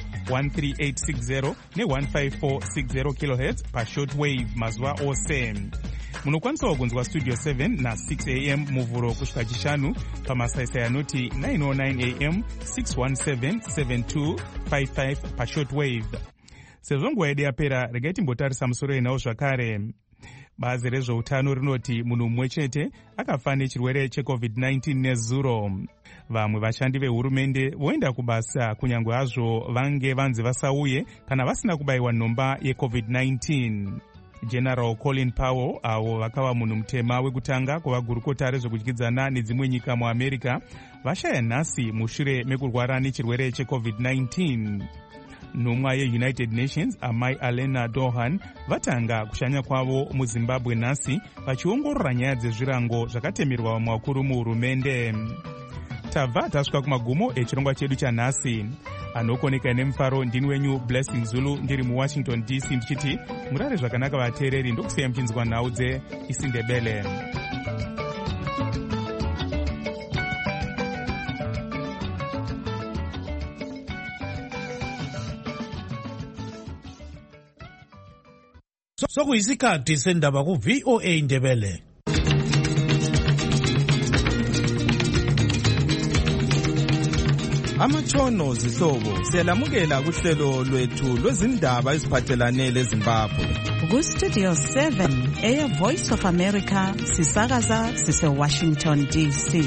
13860 ne 1546 kHz pashortwave mazuva ose. Munokwanisawo kunzwa Studio 7 na 6 am muvhuro kusvika chishanu, pamasaisai anoti 909 am, 617 7255 pashortwave. Sezvo nguva yedu yapera, regai timbotarisa musoro enawo zvakare. Bazi rezveutano rinoti munhu mumwe chete akafa nechirwere cheCovid-19 nezuro. Vamwe vashandi vehurumende voenda kubasa kunyange hazvo vange vanzi vasauye kana vasina kubayiwa nhomba yeCovid-19. General Colin Powell, avo vakava munhu mutema wekutanga kuvagurukota rezvekudyidzana nedzimwe nyika muAmerica, vashaya nhasi mushure mekurwara nechirwere cheCovid-19. Nhumwa yeUnited Nations Amai Alena Dohan vatanga kushanya kwavo muZimbabwe nhasi vachiongorora nyaya dzezvirango zvakatemerwa muvakuru muhurumende. Tabva tasvika kumagumo echirongwa chedu chanhasi. Anokoneka nemufaro ndini wenyu Blessing Zulu ndiri muWashington DC ndichiti murare zvakanaka vateereri, ndokusiyai muchinzwa nhau dzeIsindebele. Sokuyisikhathi sendaba ku-VOA Indebele. Amatshono zihlobo siyalamukela kuhlelo lwethu lwezindaba eziphathelane leZimbabwe. Ku-Studio 7 Air Voice of America sisakaza sise-Washington DC.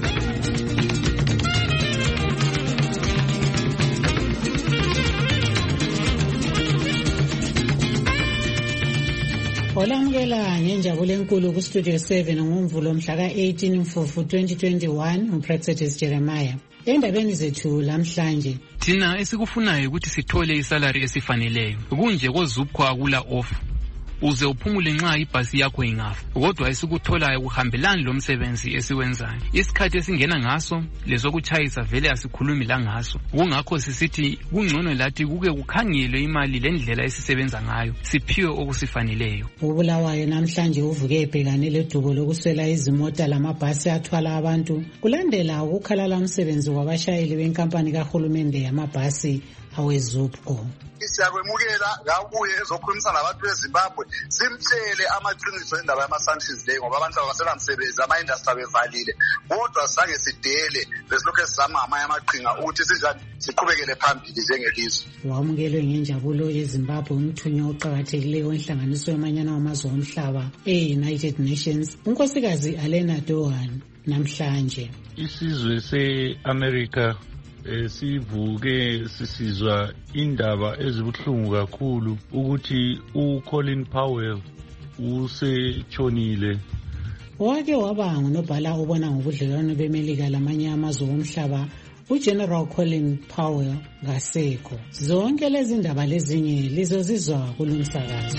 Olamukela ngenjabulo enkulu ku-Studio 7 ngomvulo mhla ka-18 Mfumfu 2021, uPrexetis Jeremiah. Endabeni zethu lamhlanje, thina esikufunayo ukuthi sithole isalary esifaneleyo kunje kozupho akula off uze uphumule nxa ibhasi yakho ingafa, kodwa esikutholayo kuhambelani lo msebenzi esiwenzayo. Isikhathi esingena ngaso lesokutshayisa vele asikhulumi la ngaso, kungakho sisithi kungcono lathi kuke kukhangelwe imali lendlela esisebenza ngayo siphiwe okusifaneleyo. uBulawayo namhlanje uvuke ebhekane ledubo lokuswela izimota lamabhasi athwala abantu kulandela ukukhalala umsebenzi wabashayeli benkampani kahulumende yamabhasi aweZupco. Siyakwemukela ngakuye ezokhulumisana nabantu beZimbabwe simtshele amaqiniso endaba yama-sanctions leyo, ngoba abantu abasenamsebenzi, ama-industry bevalile, kodwa sange sidele besilokhu sizama ngamanye amaqhinga ukuthi sinjani siqhubekele phambili njengelizwe. Wamukelwe ngenjabulo yeZimbabwe umthunywa oqakathekileyo wenhlanganiso yamanyana wamazwe omhlaba e-United Nations, unkosikazi Alena Dohan. Namhlanje isizwe se-America sivuke sisizwa indaba ezibuhlungu kakhulu ukuthi uColin Powell usetshonile. Wake waba ngunobhala obona ngobudlelwano beMelika lamanye amazwe omhlaba uGeneral Colin Powell ngasekho. Zonke lezi ndaba lezinye lizozizwa kulumsakazo.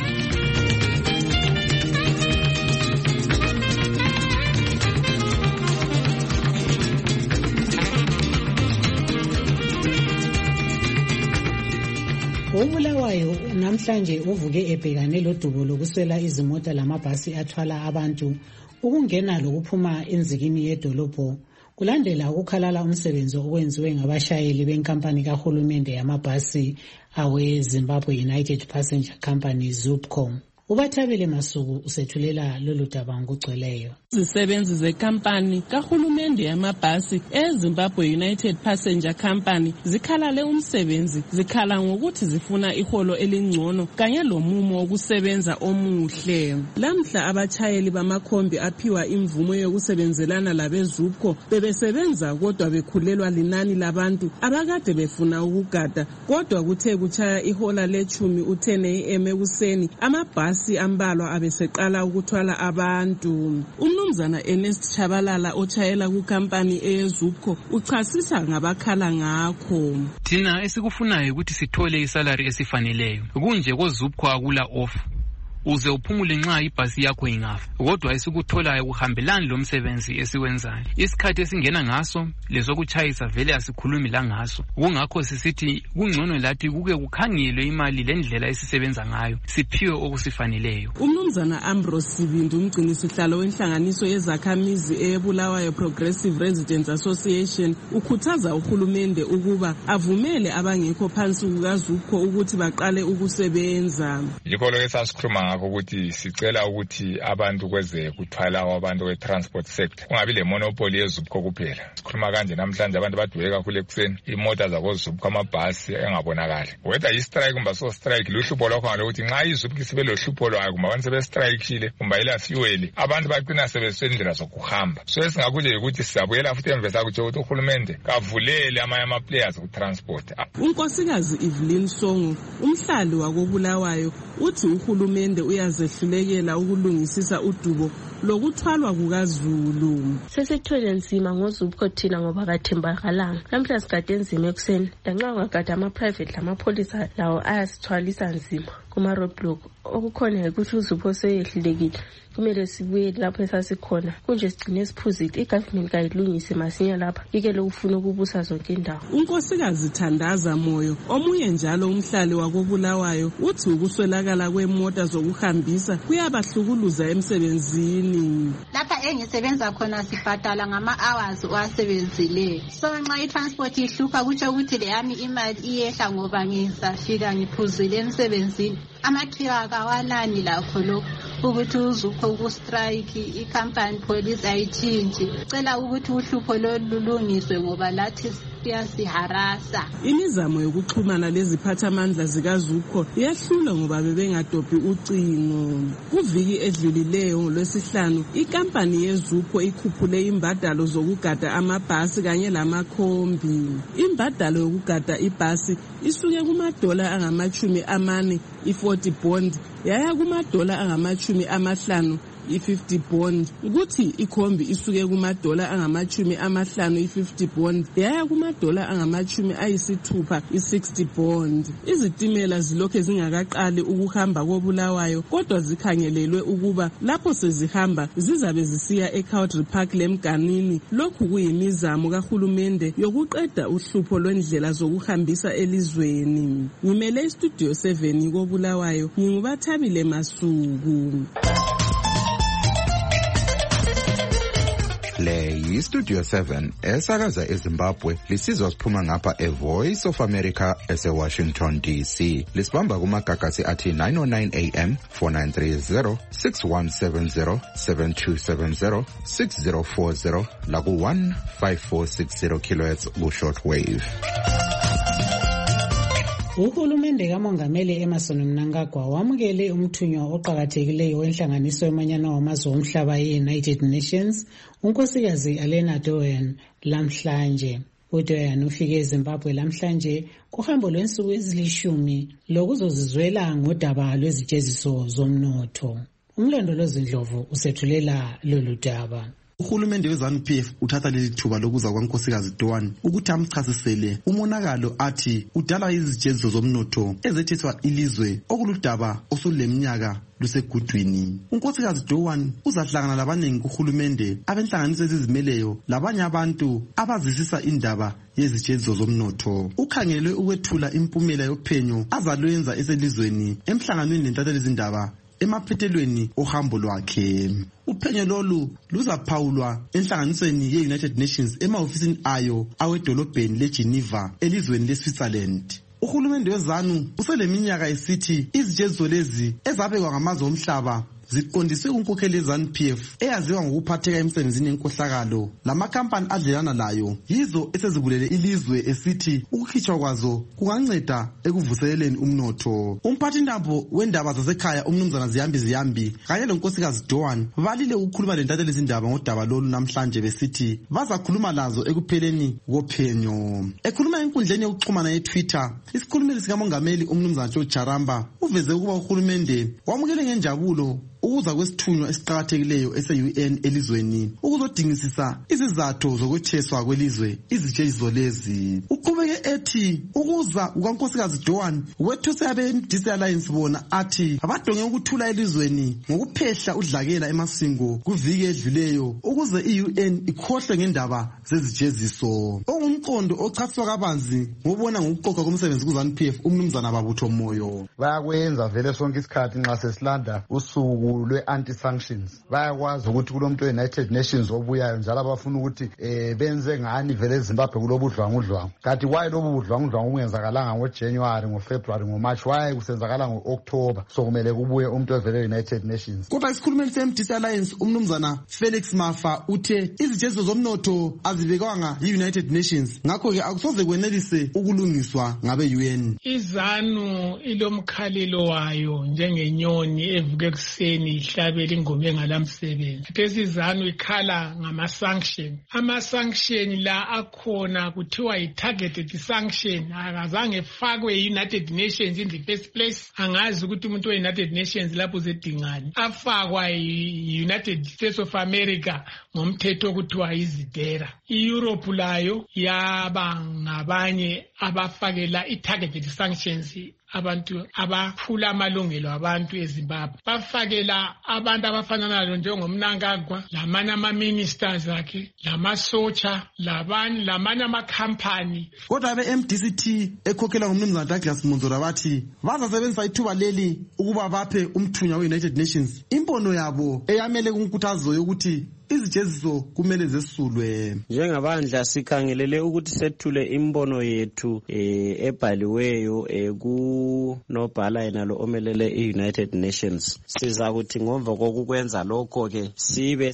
uBulawayo namhlanje uvuke ebhekane lodubo lokuswela izimota lamabhasi athwala abantu ukungena lokuphuma enzikini yedolobho kulandela ukukhalala umsebenzi okwenziwe ngabashayeli benkampani kahulumende yamabhasi aweZimbabwe United Passenger Company ZUPCO. Ubathabile Masuku usethulela lolu daba ngokugcweleyo. Izisebenzi zekampani kahulumende yamabhasi eZimbabwe United Passenger Company zikhalale umsebenzi, zikhala ngokuthi zifuna iholo elingcono kanye lomumo wokusebenza omuhle. Lamhla abachayeli bamakhombi aphiwa imvumo yokusebenzelana labeZupco bebesebenza kodwa bekhulelwa linani labantu abakade befuna ukugada, kodwa kuthe kuchaya ihola le10 u10 AM ekuseni amabhasi ambalwa abeseqala ukuthwala abantu. Umnumzana Ernest Chabalala ochayela kukampani eyeZupco uchasisa ngabakhala ngakho. Thina esikufunayo ukuthi sithole isalary esifaneleyo kunje kozupho akula off uze uphumule nxa ibhasi yakho ingafa, kodwa esikutholayo kuhambelani lo msebenzi esiwenzayo. Isikhathi esingena ngaso lesokutshayisa vele asikhulumi la ngaso, kungakho sisithi kungcono lathi kuke kukhangelwe imali lendlela esisebenza ngayo siphiwe okusifaneleyo. Umnumzana Ambrose Sibindi umgcinisihlalo wenhlanganiso yezakhamizi eBulawayo Progressive Residents Association ukhuthaza uhulumende ukuba avumele abangekho phansi kukaZupco ukuthi baqale ukusebenza. Yikho lokho esasikhuluma ngakho ukuthi sicela ukuthi abantu kweze kuthwala abantu kwe-transport sector kungabi le monopoly yeZUPCO kuphela. Sikhuluma kanje namhlanje abantu badweke kakhulu ekuseni imota zakoZUPCO amabhasi engabonakali. Whether yi-strike kumbe so strike luhlupho lwakho lokuthi nxa iZUPCO sibe lohlupho lwayo kumbe abantu sebe-strike kumbe ila fuel abantu baqina sebesendlela zokuhamba. So esingakho nje ukuthi siyabuyela futhi emve sakutsho ukuthi uhulumende kavulele amanye ama-players ku-transport. uNkosikazi Evelyn Songo umhlali wakobulawayo uthi uhulumende uyazehlulekela ukulungisisa udubo lokuthwalwa kukaZulu. Sesithwele nzima ngoZUPCO thina ngoba kathembakalanga. Namhla sigade nzima ekuseni lanxa ungagada ama-private lamapholisa lawo ayasithwalisa nzima kuma-roadblock. Okukhona ukuthi uZUPCO seyehlulekile kumele sibuye lapho esasikhona kunje sigcine siphuzile igovernment kayilungise masinya lapha ikele ufuna ukubusa zonke indawo. uNkosikazi Thandaza Moyo omunye njalo umhlali wakobulawayo uthi ukuswelakala kwemota zokuhambisa kuyabahlukuluza emsebenzini. Lapha engisebenza khona sibhadala ngama-hours owasebenzileyo, so nxa i-transport ihlupha kutsho ukuthi leyami imali iyehla ngoba ngisafika ngiphuzile emsebenzini. Amathira kawanani lakho lokho ukuthi uZUPCO kustrike i-company police ayithinji. Cela ukuthi uhlupho lolulungiswe ngoba lathi siyasiharasa. Imizamo yokuxhumana leziphathamandla zikaZUPCO iyahlula ngoba bebengadobhi ucingo. Kuviki edlulileyo ngolwesihlanu ikampani yeZUPCO ikhuphule imbadalo zokugada amabhasi kanye lamakhombi. Imbadalo yokugada ibhasi isuke kuma-$40 i-40 bond yaya kuma-$50 i-50 bond. Ukuthi ikhombi isuke kuma-$50 i-50 bond yaya kuma-$60 i-60 bond. Izitimela zilokhe zingakaqali ukuhamba kobulawayo kodwa zikhangelelwe ukuba lapho sezihamba zizabe zisiya eCountry Park leMganini. Lokhu kuyimizamo kahulumende yokuqeda uhlupho lwendlela zokuhambisa elizweni. Ngimele iStudio 7 kobulawayo nginguBathabile Masuku. Le yi-Studio 7 esakaza eZimbabwe lisizwa siphuma ngapha eVoice of America eseWashington DC. Lisibamba kumagagasi athi 909 AM 4930 6170 7270 6040 laku 15460 kHz ku-shortwave. Uhulumende kaMongameli Emmerson Mnangagwa wamukele umthunywa oqhakathekileyo wenhlanganiso yomanyano wamazwe omhlaba ye-United Nations unkosikazi Alena Dohan lamhlanje. uDohan ufike eZimbabwe lamhlanje kuhambo lwensuku ezilishumi lokuzozizwela ngodaba lwezijeziso zomnotho. Umlondolozi Ndlovu usethulela lolu daba. Uhulumende weZANU-PF uthatha leli thuba lokuza kwaNkosikazi Dohan ukuthi amchasisele umonakalo athi udala izijeziso zomnotho ezetheswa ilizwe okuludaba osuleminyaka lusegudwini. uNkosikazi Dohan uzahlangana labanengi kuhulumende abenhlanganiso ezizimeleyo labanye abantu abazisisa indaba yezijeziso zomnotho. Ukhangelwe ukwethula impumela yophenyo azalwenza eselizweni emhlanganweni nentatheli izindaba emaphethelweni ohambo lwakhe. Uphenyo lolu luzaphawulwa enhlanganisweni ye-United Nations emahofisini ayo awedolobheni leGeneva elizweni leSwitzerland. Uhulumende weZANU useleminyaka esithi izijeziso lezi ezabekwa ngamazwe omhlaba ziqondiswe kunkokheli yeZANU-PF eyaziwa ngokuphatheka emsebenzini yenkohlakalo lamakhampani adlelana layo yizo esezibulele ilizwe esithi ukukhitshwa kwazo kunganceda ekuvuseleleni umnotho. Umphathintambo wendaba zasekhaya umnumzana Ziyambi kanye lonkosikazi Dohan balile ukukhuluma lentatheli izindaba ngodaba lolu namhlanje besithi bazakhuluma lazo ekupheleni kophenyo. Ekhuluma enkundleni yokuxhumana yeTwitter, isikhulumeli sikamongameli umnumzana George Charamba uveze ukuba uhulumende wamukele ngenjabulo ukuza kwesithunywa esiqhakathekileyo ese-UN elizweni ukuzodingisisa izizathu zokwetheswa kwelizwe izijeziso lezi. Uqhubeke ethi ukuza kukankosikazi Dohan wethuse abe-MDC Alliance bona athi abadonge ukuthula elizweni ngokuphehla udlakela emasingo kuviki edluleyo ukuze i-UN ikhohlwe ngendaba zezijeziso. Ongumqondo ochasiswa kabanzi ngobona ngokuqoqa komsebenzi kuZANU-PF umnumzana Babutho Moyo. Bayakwenza vele sonke isikhathi nxa sesilanda usuku lwe-anti-sanctions. Bayakwazi ukuthi kulomuntu we-United Nations obuyayo njalo abafuna ukuthi benze ngani vele eZimbabwe kulobudlwangudlwangu. Kanti why lobu budlwangudlwangu bungenzakalanga ngoJanuary, ngoFebruary, ngoMarch, why kusenzakala ngoOctober? So kumele kubuye umuntu ovele United Nations. Kodwa isikhulumeli seMDC Alliance umnumzana Felix Mafa uthe izijeziso zomnotho azibekwanga yi-United Nations, ngakho-ke akusoze kwenelise ukulungiswa ngabe-UN. IZANU ilomkhalelo wayo njengenyoni evuka ekuseni ihlabela ingoma engalamsebenzi. Khathesi IZANU ikhala ngama-sanction. Ama-sanction la akhona kuthiwa yi-targeted sanction, akazange efakwe yi-United Nations in the first place. Angazi ukuthi umuntu we-United Nations lapho zedingani. Afakwa yi-United States of America ngomthetho okuthiwa izidera. I-Europe layo yaba ngabanye abafakela i-targeted sanctions abantu abaphula amalungelo abantu eZimbabwe. Bafakela abantu abafana nalo njengomNangagwa, lamanye ama-ministers akhe, lamasotsha, lamanye amakhampani. Kodwa abe-MDCT ekhokhela ngumnumzana Douglas Monzora bathi bazasebenzisa ithuba leli ukuba baphe umthunywa we-United Nations imbono yabo eyamele kunkuthazo yokuthi izijeziso kumele zesulwe. Njengabandla sikhangelele ukuthi sethule imbono yethu ebhaliweyo kunobhala yenalo omelele i-United Nations. Siza kuthi ngomva kokukwenza lokho ke sibe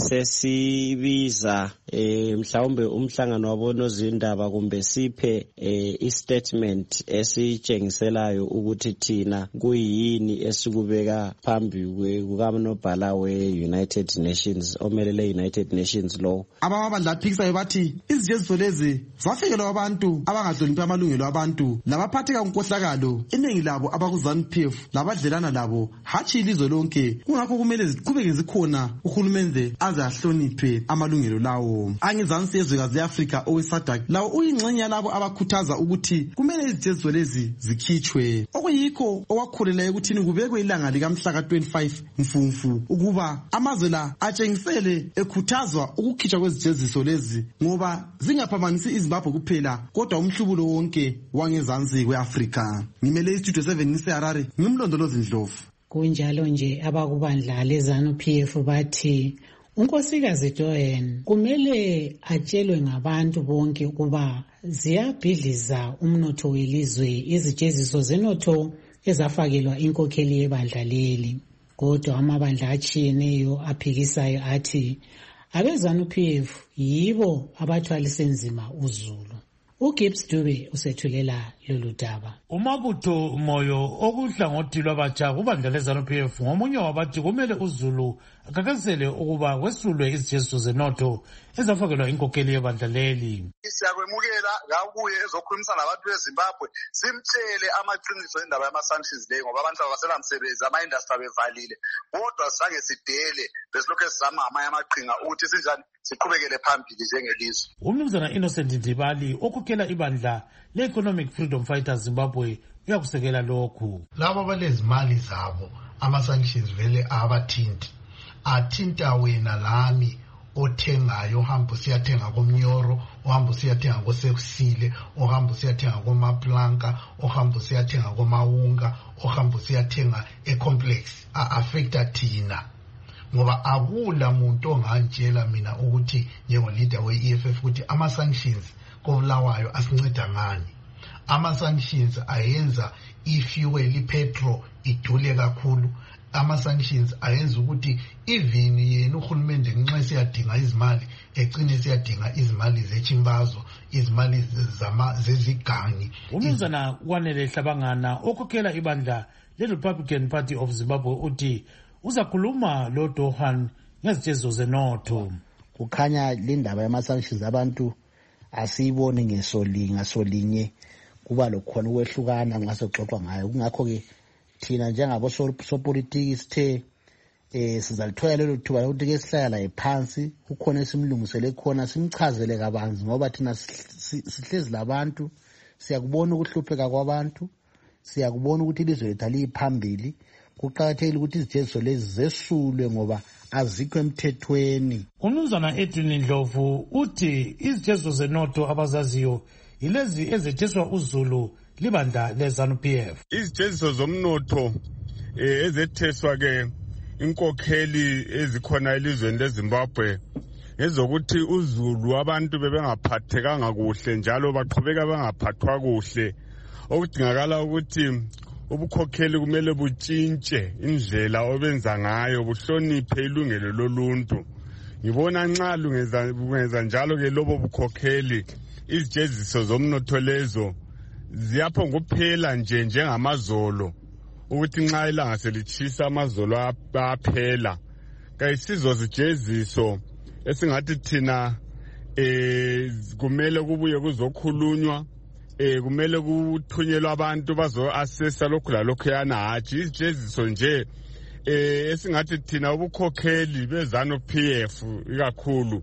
sesibiza mhlawumbe umhlangano wabonozindaba kumbe siphe i-statement esitshengiselayo ukuthi thina kuyini esikubeka phambi kukanobhala we-United Nations omelele United Nations law. Abamabandla aphikisayo bathi izijeziso lezi zafikelwa abantu abangahloniphi amalungelo abantu labaphatheka ngenkohlakalo, iningi labo abakuZANU-PF labadlelana labo hatshi ilizwe lonke. Kungakho kumele ziqhubeke zikhona uhulumende aze ahloniphe amalungelo lawo. Angizansi yezwekazi le-Afrika oweSADC lawo uyingxenye yalabo abakhuthaza ukuthi kumele izijeziso lezi zikhitshwe, okuyikho okwakholela ekuthini kubekwe ilanga likamhla ka-25 Mfumfu ukuba amazwe la atshengisele ekhuthazwa ukukhitshwa kwezijeziso lezi ngoba zingaphambanisi iZimbabwe kuphela kodwa umhlubulo wonke wangezansi kwe-Afrika. Ngimele iStudio 7 ngiseHarare, ngimlondolozi Ndlovu. Kunjalo nje abakubandla leZANU-PF bathi unkosikazi Joan kumele atshelwe ngabantu bonke ukuba ziyabhidliza umnotho welizwe izijeziso zenotho ezafakelwa inkokheli yebandla leli. Kodwa amabandla atshiyeneyo aphikisayo athi abeZANU-PF yibo abathwalise nzima uZulu. uGibbs Dube usethulela lolu daba. Umabutho Moyo okuhlangothi lwabatsha kubandla leZANU-PF ngomunye wabathi kumele uZulu akakazele ukuba kwesulwe izijeziso zenotho ezafakelwa inkokheli yebandla leli. Siyakwemukela ngakuye ezokhulumisana nabantu beZimbabwe simtshele amaqiniso endaba yama-sanctions leyo ngoba abantu abasela msebenzi, ama-industry bevalile. Kodwa sange sidele besilokhu sizama ngamanye amaqhinga ukuthi sinjani siqhubekele phambili njengelizwe. Umnumzana Innocent Ndibali okhokhela ibandla le-Economic Freedom Fighters Zimbabwe uyakusekela lokhu. Labo balezimali zabo ama-sanctions vele abathinti. Athinta wena lami othengayo, ohamba usiyathenga komnyoro, ohamba usiyathenga koSekusile, ohamba usiyathenga komaplanka, ohamba usiyathenga komawunga, ohamba usiyathenga ecomplex. A-affecta thina ngoba akula muntu ongantshela mina ukuthi njengo-leader we-EFF ukuthi ama-sanctions kobulawayo asinceda ngani. Ama-sanctions ayenza i-fuel, i-petrol idule kakhulu. Ama-sanctions ayenza ukuthi even yena uhulumende ngenxa siyadinga izimali egcine siyadinga izimali zechimbazo, izimali zezigangi. Umnumzana Kwanele Hlabangana okhokhela ibandla le-Republican Party of Zimbabwe uthi uzakhuluma lo Dohan ngezijeziso zenotho. Kukhanya le ndaba yama-sanctions abantu asiyiboni ngasolinye kuba lokhona ukwehlukana ngasoxoxwa ngayo. Kungakho-ke thina njengabosopolitiki sithe sizalithola lelo thuba lokuthi ke sihlala laye phansi kukhona esimlungisele khona simchazele kabanzi ngoba thina sihlezi labantu siyakubona ukuhlupheka kwabantu, siyakubona ukuthi ilizwe lethu liphambili. Kuqakathekile ukuthi izijeziso lezi zesulwe ngoba azikho emthethweni. Umnumzana Edwin Ndlovu uthi izijeziso zenotho abazaziyo yilezi ezetheswa uZulu libandla leZANU-PF. Izijeziso zomnotho ezetheswa ke inkokheli ezikhona elizweni leZimbabwe ngezokuthi uZulu abantu bebengaphathekanga kuhle njalo baqhubeka bengaphathwa kuhle, okudingakala ukuthi ubukhokheli kumele butshintshe indlela obenza ngayo, buhloniphe ilungelo loluntu. Ngibona nxa lungenza njalo ke lobo bukhokheli, izijeziso zomnotho lezo ziyaphonga kuphela njengamazolo, ukuthi nxa ilanga selitshisa amazolo aphela. Kayisizo zijeziso esingathi thina kumele kubuye kuzokhulunywa, kumele kuthunyelwe abantu bazo-assessa lokhu lalokhu yana, hatshi izijeziso nje esingathi thina ubukhokheli beZANU-PF ikakhulu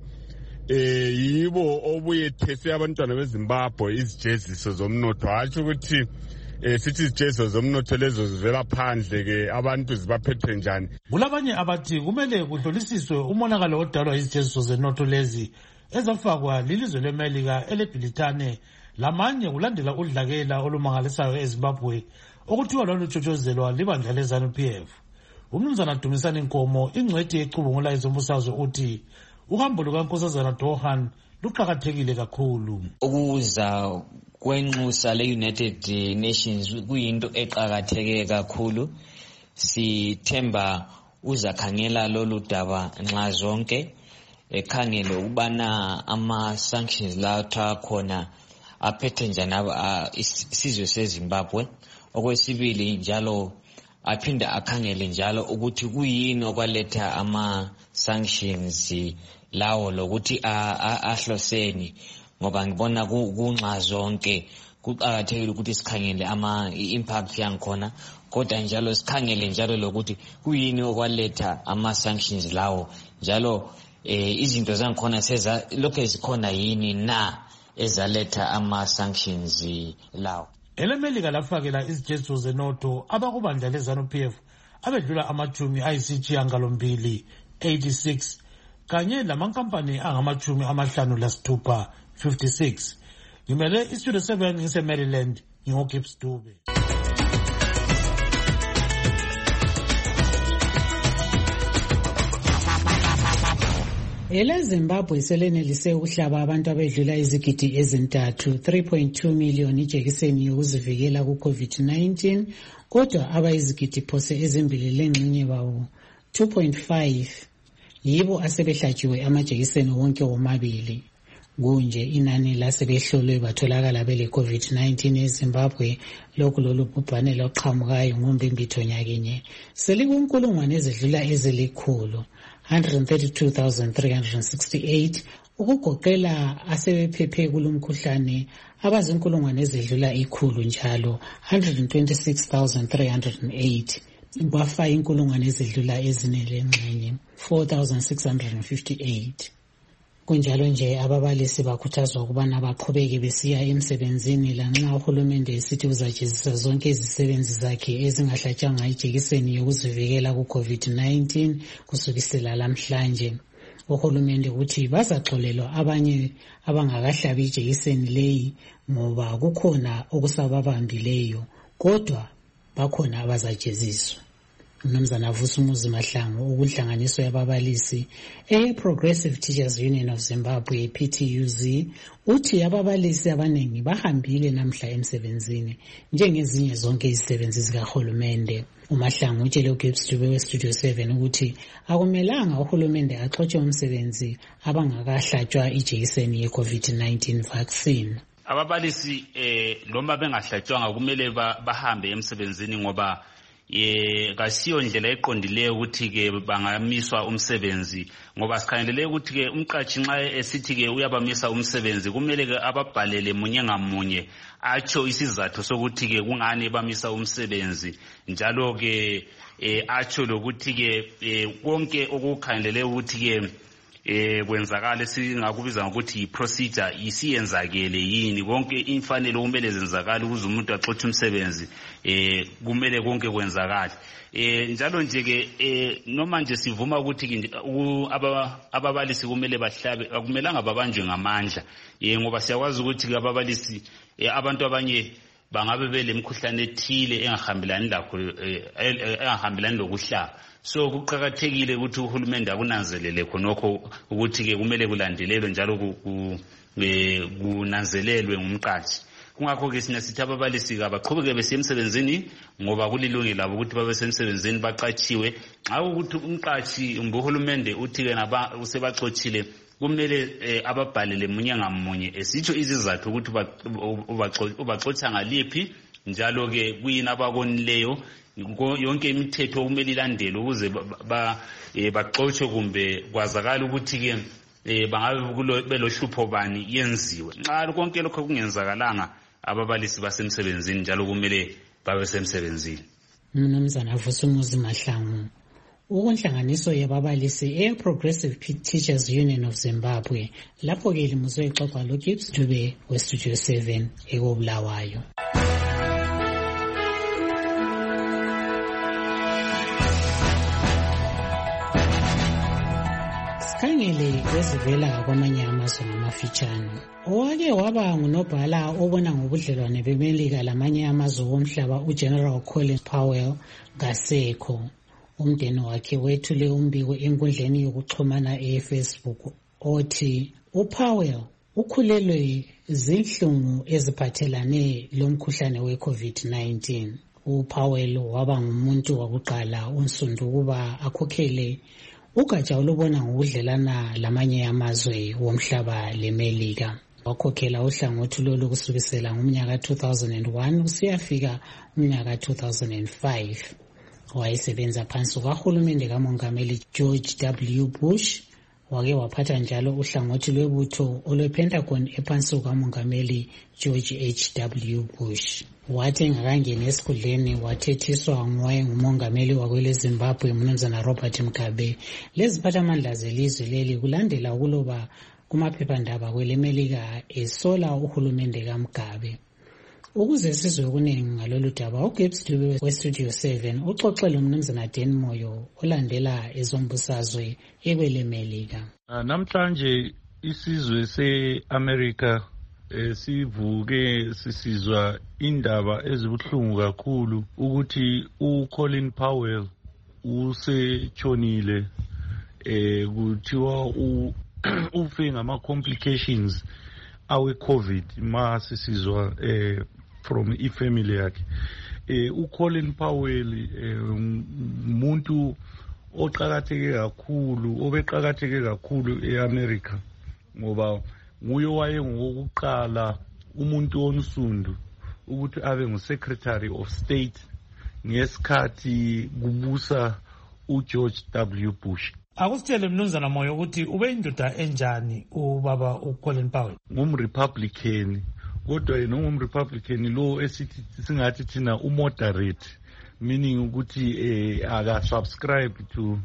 yibo obuyethese abantwana beZimbabwe izijeziso zomnotho, hatshi ukuthi sithi izijeziso zomnotho lezo zivela phandle ke abantu zibaphethe njani. Kulabanye abathi kumele kuhlolisiswe umonakalo odalwa izijeziso zenotho lezi ezafakwa lilizwe leMelika elebhilithane lamanye kulandela udlakela olumangalisayo eZimbabwe okuthiwa lwalutshotshozelwa libandla leZANU-PF. Umnumzana Dumisani Nkomo, ingcwethi ecubungula ezombusazwe, uthi uhambo lukaNkosazana Dohan luqakathekile kakhulu. Ukuza kwenxusa le-United Nations kuyinto eqakatheke kakhulu. Sithemba uzakhangela lolu daba nxa zonke, ekhangele ukubana ama-sanctions lawa khona aphethe njani isizwe seZimbabwe. Okwesibili njalo aphinda akhangele njalo ukuthi kuyini okwaletha ama-sanctions lawo lokuthi ahloseni, ngoba ngibona kunxa zonke kuqakathekile ukuthi sikhangele i-impact yangikhona, kodwa njalo sikhangele njalo lokuthi kuyini okwaletha ama-sanctions lawo, njalo izinto zangikhona lokhu zikhona yini na ezaletha ama-sanctions lawo. EleMelika lafakela izijeziso zenotho abakubandla leZANU-PF abedlula ama-86 kanye lamankampani angama-56. 56. Ngimele iStudio 7 ngise-Maryland, ngingoGibbs Dube. EleZimbabwe selenelise ukuhlaba abantu abedlula izigidi ezintathu 3.2 million ijekiseni yokuzivikela ku-COVID-19, kodwa abayizigidi phose ezimbili lengxenye bawo 2.5 yibo asebehlatshiwe amajekiseni wonke womabili. Kunje inani lasebehlolwe batholakala bele-COVID-19 eZimbabwe, lokhu lolu bhubhane loqhamukayo ngoMbimbithi nyakenye selikunkulungwane ezidlula ezilikhulu 132,368, ukugoqela asebephephe kulumkhuhlane abazinkulungwane ezidlula ikhulu njalo 126,308, kwafa inkulungwane ezidlula ezine lengxenye 4,658. Kunjalo nje ababalisi bakhuthazwa ukubana baqhubeke besiya emsebenzini lanxa uhulumende esithi uzajezisa zonke izisebenzi zakhe ezingahlatshanga ijekiseni yokuzivikela ku-COVID-19 kusukisela lamhlanje. Uhulumende uthi bazaxolelwa abanye abangakahlabi ijekiseni leyi ngoba kukhona okusababambileyo, kodwa bakhona abazajeziswa. Mnumzana Vusumuzi Mahlangu, ukuhlanganiswa yababalisi Progressive Teachers Union of Zimbabwe PTUZ, uthi ababalisi abaningi bahambile namhla emsebenzini njengezinye zonke izisebenzi zikahulumende. uMahlangu utshele uGibbs Dube weStudio 7 ukuthi akumelanga uhulumende axotshe umsebenzi abangakahlatshwa ijekiseni ye-COVID-19 vaccine. Ababalisi noma bengahlatshwanga kumele bahambe emsebenzini ngoba kasiyo ndlela eqondileyo ukuthi ke bangamiswa umsebenzi, ngoba sikhangelele ukuthi ke umqatshi nxa esithi ke uyabamisa umsebenzi kumele ke ababhalele munye ngamunye atsho isizathu sokuthi ke kungani bamisa umsebenzi, njalo ke atsho lokuthi ke konke okukhangelele ukuthi ke kwenzakala singakubiza ngokuthi procedure isiyenzakele yini, konke imfanelo kumele zenzakala ukuze umuntu axoxe umsebenzi, kumele konke kwenzakala. Njalo nje ke noma nje sivuma ukuthi ababalisi kumele bahlabe, akumelanga babanjwe ngamandla, ngoba siyakwazi ukuthi ke ababalisi abantu abanye bangabe belemkhuhlane ethile engahambelani lokuhlaba. So kuqakathekile ukuthi uhulumende akunanzelele khonokho ukuthi ke kumele kulandelelwe njalo kunanzelelwe ngumqashi. Kungakho ke sina sithi ababalisi abaqhubeke besiya emsebenzini ngoba kulilungelo labo ukuthi babe semsebenzini baqatshiwe. Xa ukuthi umqashi uhulumende uthi ke usebaxotshile kumele ababhalele munye ngamunye esitsho izizathu ukuthi ubaxotsha ngaliphi njalo ke kuyini abakonileyo. Yonke imithetho kumele ilandelwe ukuze baxotshwe kumbe kwazakala ukuthi ke bangabe belohlupho bani yenziwe. Nxa konke lokho kungenzakalanga ababalisi basemsebenzini njalo kumele babe semsebenzini. Mnumzana Vusumuzi Mahlangu, ukunhlanganiso yababalisi e-Progressive Teachers Union of Zimbabwe lapho ke limuzwe ixoxa loGibbs Dube weStudio 7 eKobulawayo. Sikhangele ezivela kwamanye amazwe ngamafitshane. Owake waba ngunobhala obona ngobudlelwane beMelika lamanye amazwe omhlaba uGeneral Colin Powell ngasekho. Umndeni wakhe wethule umbiko enkundleni yokuxhumana eFacebook othi uPowell ukhulelwe zinhlungu eziphathelane lomkhuhlane weCovid-19. uPowell waba ngumuntu wokuqala unsundu ukuba akhokhele ugatsha olubona ngokudlelana lamanye amazwe womhlaba leMelika. Wakhokhela uhlangothi lolu kusukisela ngomnyaka 2001 kusiyafika umnyaka 2005. Wayesebenza phansi kahulumende kamongameli George W. Bush. Wake waphatha njalo uhlangothi lwebutho olwePentagon ephansi kukamongameli George H.W. Bush. Wathi engakangeni esikhundleni wathethiswa ngumongameli wakwele Zimbabwe Mnumzana Robert Mugabe leziphathamandla zelizwe leli kulandela ukuloba kumaphephandaba kweleMelika esola uhulumende kaMugabe. Ukuze sizwe okuningi ngalolu daba, uGibbs Dube weStudio 7 uxoxele uMnumzana Dan Moyo olandela ezombusazwe ekweleMelika. Namhlanje isizwe se-America sivuke sisizwa indaba ezibuhlungu kakhulu ukuthi uColin Powell usetshonile, kuthiwa ufe ngama-complications awe-COVID masisizwa from ifamily yakhe. uColin Powell umuntu obeqakatheke kakhulu e-America ngoba nguye wayengokuqala umuntu onsundu ukuthi abe ngu-Secretary of State ngesikhathi kubusa uGeorge W. Bush. Akusitshele Mnumzana Moyo ukuthi ube indoda enjani ubaba uColin Powell? Ngumrepublican, kodwa yena ungumrepublican lo esithi singathi thina umoderate, meaning ukuthi aka-subscribe to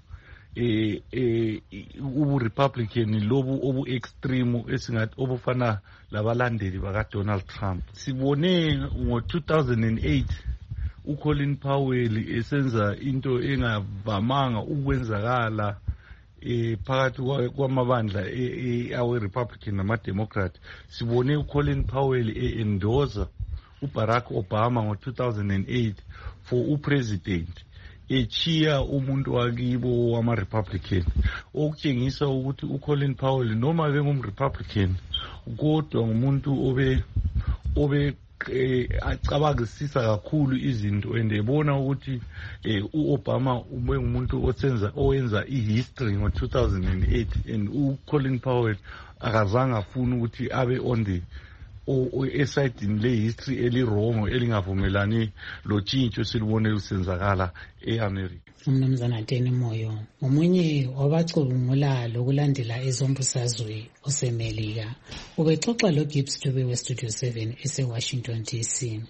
ubu-Republican lobu obu-extreme esingathi obufana labalandeli baka-Donald Trump. Sibone ngo-2008 uColin Powell esenza into engavamanga ukwenzakala phakathi kwamabandla awe-Republican nama-Democrat. Sibone uColin Powell endorser uBarack Obama ngo-2008 for upresident, echiya umuntu wakibo wama-Republican, okutshengisa ukuthi uColin Powell noma bengumRepublican kodwa ngumuntu obe acabakisisa kakhulu izinto and ebona ukuthi uObama ube ngumuntu owenza ihistory ngo-2008 and uColin Powell akazange afuna ukuthi abe on the esayidini le-history elirongo elingavumelani lotshintsho esilubone lusenzakala e-America. Umnumzana Dan Moyo omunye wabacubungula lokulandela ezombusazwe oseMelika ubexoxa loGibbs Dube weStudio 7 eseWashington DC.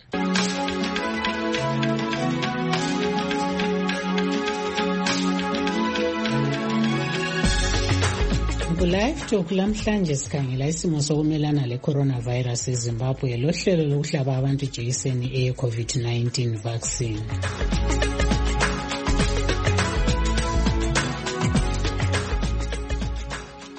Live Talk lamhlanje sikhangela isimo sokumelana le-coronavirus eZimbabwe lohlelo lokuhlaba abantu ijekiseni eye-COVID-19 vaccine.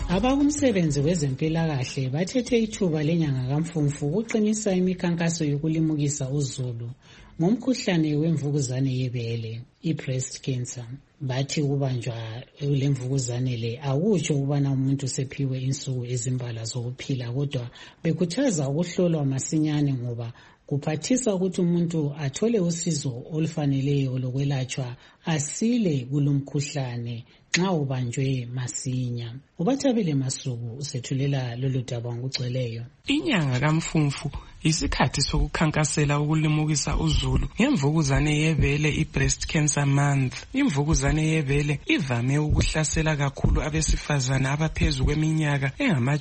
Abakumsebenzi wezempilakahle bathethe ithuba lenyanga kaMfumfu ukuqinisa imikhankaso yokulimukisa uzulu ngomkhuhlane wemvukuzane yebele, i-breast cancer. Bathi ukubanjwa lemvukuzane le akutsho ukubana umuntu sephiwe insuku ezimbala zokuphila, kodwa bekhuthaza ukuhlolwa masinyane ngoba kuphathisa ukuthi umuntu athole usizo olufaneleyo lokwelatshwa asile kulomkhuhlane nxa ubanjwe masinya. Ubathabile Masuku usethulela lolu daba ngokugcweleyo. Inyanga kaMfumfu isikhathi sokukhankasela ukulimukisa uzulu ngemvukuzane yebele, i-breast cancer month. Imvukuzane yebele ivame ukuhlasela kakhulu abesifazana abaphezu kweminyaka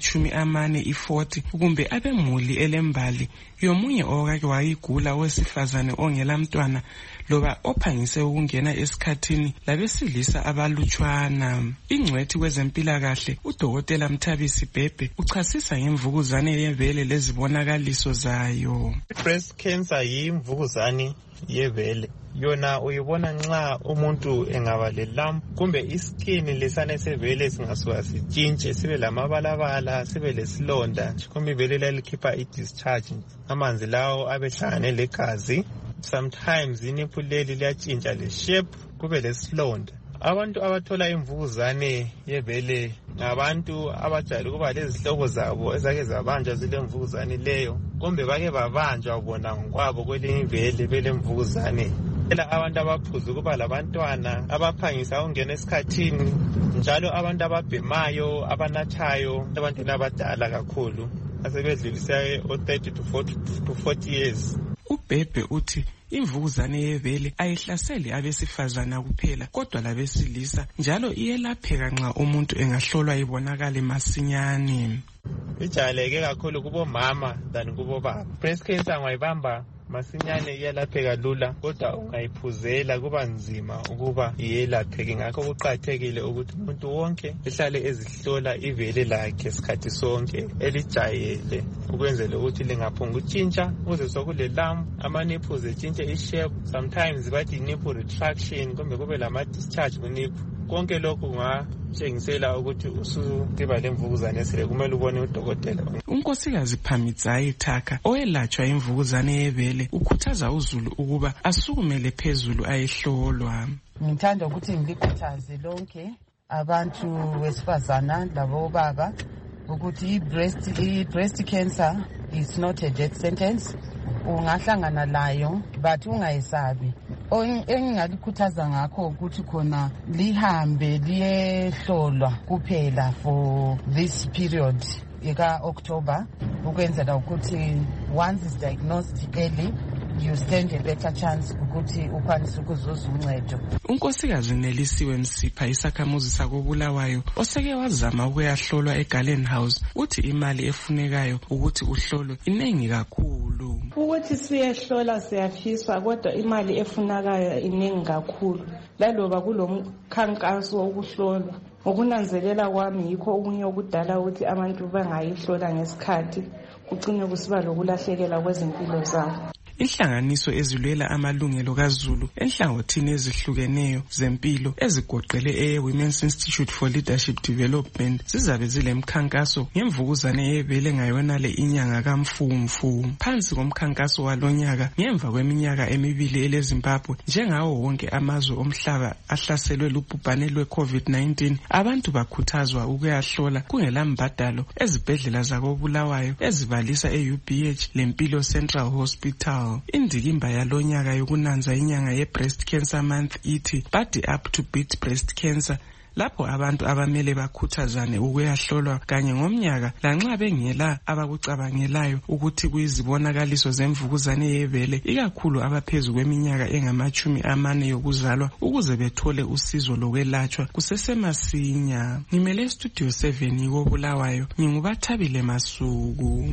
engama-40 kumbe abemuli elembali yomunye okake wayigula owesifazane ongelamntwana loba ophangise ukungena esikhathini labesilisa abalutshwana. Ingcwethi kwezempilakahle uDokotela Mthabisi Bhebhe uchasisa ngemvukuzane yebele lezibonakaliso zayo. Breast cancer yimvukuzane yebele. Yona uyibona nxa umuntu engaba le-lump kumbe iskini lesane sebele singasuka sitshintshe sibe lamabalabala, sibe lesilonda kumbe ibele lalikhipha i-discharge, amanzi lawo abehlangane legazi. Sometimes iniphu leli liyatshintsha le-shape kube lesilonda. Abantu abathola imvukuzane yebele ngabantu abajayele ukuba lezihlobo zabo ezake zabanjwa zile mvukuzane leyo, kumbe bake babanjwa bona ngokwabo kwelinye ibele belemvukuzane. Abantu abaphuza ukuba labantwana, abaphangisa ukungena esikhathini, njalo abantu ababhemayo, abanathayo, abantu abadala kakhulu asebedlulisa o-30 to 40 years. uBhebhe uthi imvukuzane yebele ayihlaseli abesifazana kuphela kodwa labesilisa, njalo iyelapheka nxa umuntu engahlolwa ibonakale masinyane. Ijayeleke kakhulu kubomama than kubobaba. Breast cancer ungayibamba masinyane iyelapheka lula, kodwa ungayiphuzela kuba nzima ukuba iyelapheke. Ngakho kuqakathekile ukuthi umuntu wonke ehlale ezihlola ibele lakhe isikhathi sonke, elijayele ukwenzela ukuthi lingaphunga utshintsha ukuze sokule lump, ama-nipples etshintshe i-shape. Sometimes bathi nipple retraction kumbe kube lama-discharge ku-nipple. Konke lokhu kungatshengisela ukuthi usuba lemvukuzane esile, kumele ubone udokotela. Unkosikazi Phamitsayi Thaka oyelatshwa imvukuzane yebele ukhuthaza uzulu ukuba asukumele phezulu ayehlolwa. Ngithanda ukuthi ngilikhuthaze lonke abantu besifazana labobaba ukuthi i-breast cancer is not a death sentence. Ungahlangana layo but ungayisabi. Engingalikhuthaza ngakho ukuthi khona lihambe liyehlolwa kuphela for this period ika-October, ukwenzela ukuthi once is diagnosed early you stand a better chance ukuthi ukwanise ukuzuza uncedo. Unkosikazi Nelisiwe Msipha isakhamuzi sakobulawayo oseke wazama ukuyahlolwa eGarden House uthi imali efunekayo ukuthi uhlolwe inengi kakhulu. Ukuthi siyehlola siyafiswa kodwa imali efunekayo inengi kakhulu. Laloba kulomkhankaso wokuhlolwa, ukunanzelela kwami yikho okunye okudala ukuthi abantu bangayihlola ngesikhathi kucine kusiba lokulahlekelwa kwezimpilo zabo. Inhlanganiso ezilwela amalungelo kaZulu enhlangothini ezihlukeneyo zempilo ezigoqele eye-Women's Institute for Leadership Development zizabe zilemkhankaso ngemvukuzane yebele ngayona le inyanga kaMfumfu. Phansi komkhankaso walonyaka ngemva kweminyaka 2 eleZimbabwe, njengawo wonke amazwe omhlaba ahlaselwe lubhubhane lwe-COVID-19, abantu bakhuthazwa ukuyahlola kungela mbadalo ezibhedlela zakobulawayo ezibalisa e-UBH lempilo Central Hospital. Indikimba yalonyaka yokunanza inyanga ye-breast cancer month ithi body up to beat breast cancer, lapho abantu abamele bakhuthazane ukuyahlolwa kanye ngomnyaka lanxa bengela abakucabangelayo ukuthi kuyizibonakaliso zemvukuzane yebele, ikakhulu abaphezu kweminyaka engama-40 yokuzalwa, ukuze bethole usizo lokwelatshwa kusesemasinya. Ngimele Studio 7 kobulawayo, ngingubathabile Masuku.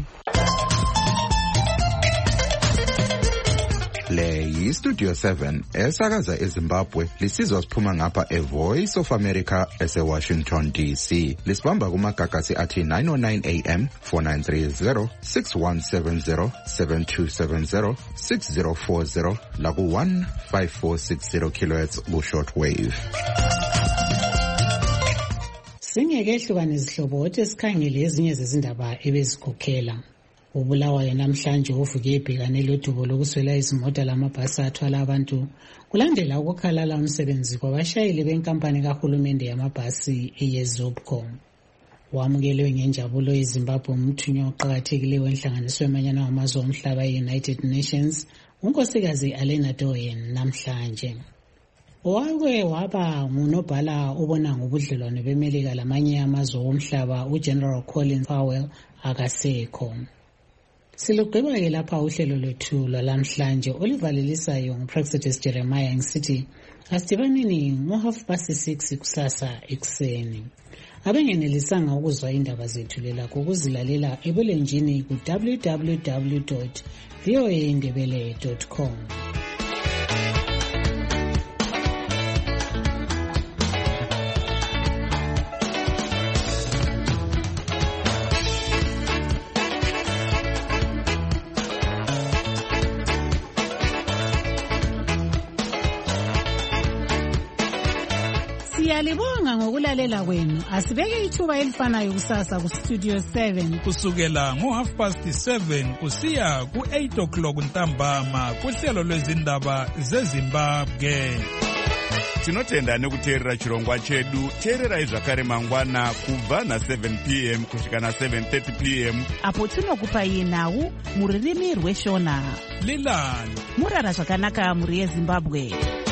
Le yi-Studio 7 esakaza eZimbabwe lisizwa siphuma ngapha eVoice of America ese-Washington DC. Lisibamba kumagagasi athi 909 AM 4930 6170 7270 6040 laku-15460 kHz ku-shortwave. Singeke hlukane izihlobo othi sikhangele ezinye zezindaba ebezikhokhela. Ubulawayo namhlanje uvuke ebhekane lodubo lokuswela izimota lamabhasi athwala abantu kulandela ukukhalala umsebenzi kwabashayeli benkampani kahulumende yamabhasi eYezobcom. Wamukelwe ngenjabulo eZimbabwe umthunywa oqhakathekileyo wenhlanganiso yamanyana wamazwe omhlaba e-United Nations, unkosikazi Alena Doyen namhlanje. Wake waba ngunobhala obona ngobudlelwano beMelika lamanye amazwe omhlaba uGeneral Colin Powell akasekho. Silugqiba-ke lapha uhlelo lwethu lwalamhlanje olivalelisayo nguPrexetus Jeremiah ngisithi asidibaneni ngo6:30 kusasa ekuseni. Abengenelisanga ukuzwa indaba zethu lelakho ukuzilalela ebulenjini ku www.voaindebele.com. Siyalibonga ngokulalela kwenu. Asibeke ithuba elifanayo kusasa ku Studio 7 kusukela ngo7:30 kusiya ku8 ntambama kuhlelo lwezindaba zeZimbabwe. Tinotenda nekuteerera chirongwa chedu. Teererai zvakare mangwana kubva na7 p.m. kusvika na7:30 p.m. apo tinokupai nhau mururimi rweshona. Lilani murara zvakanaka muri yeZimbabwe.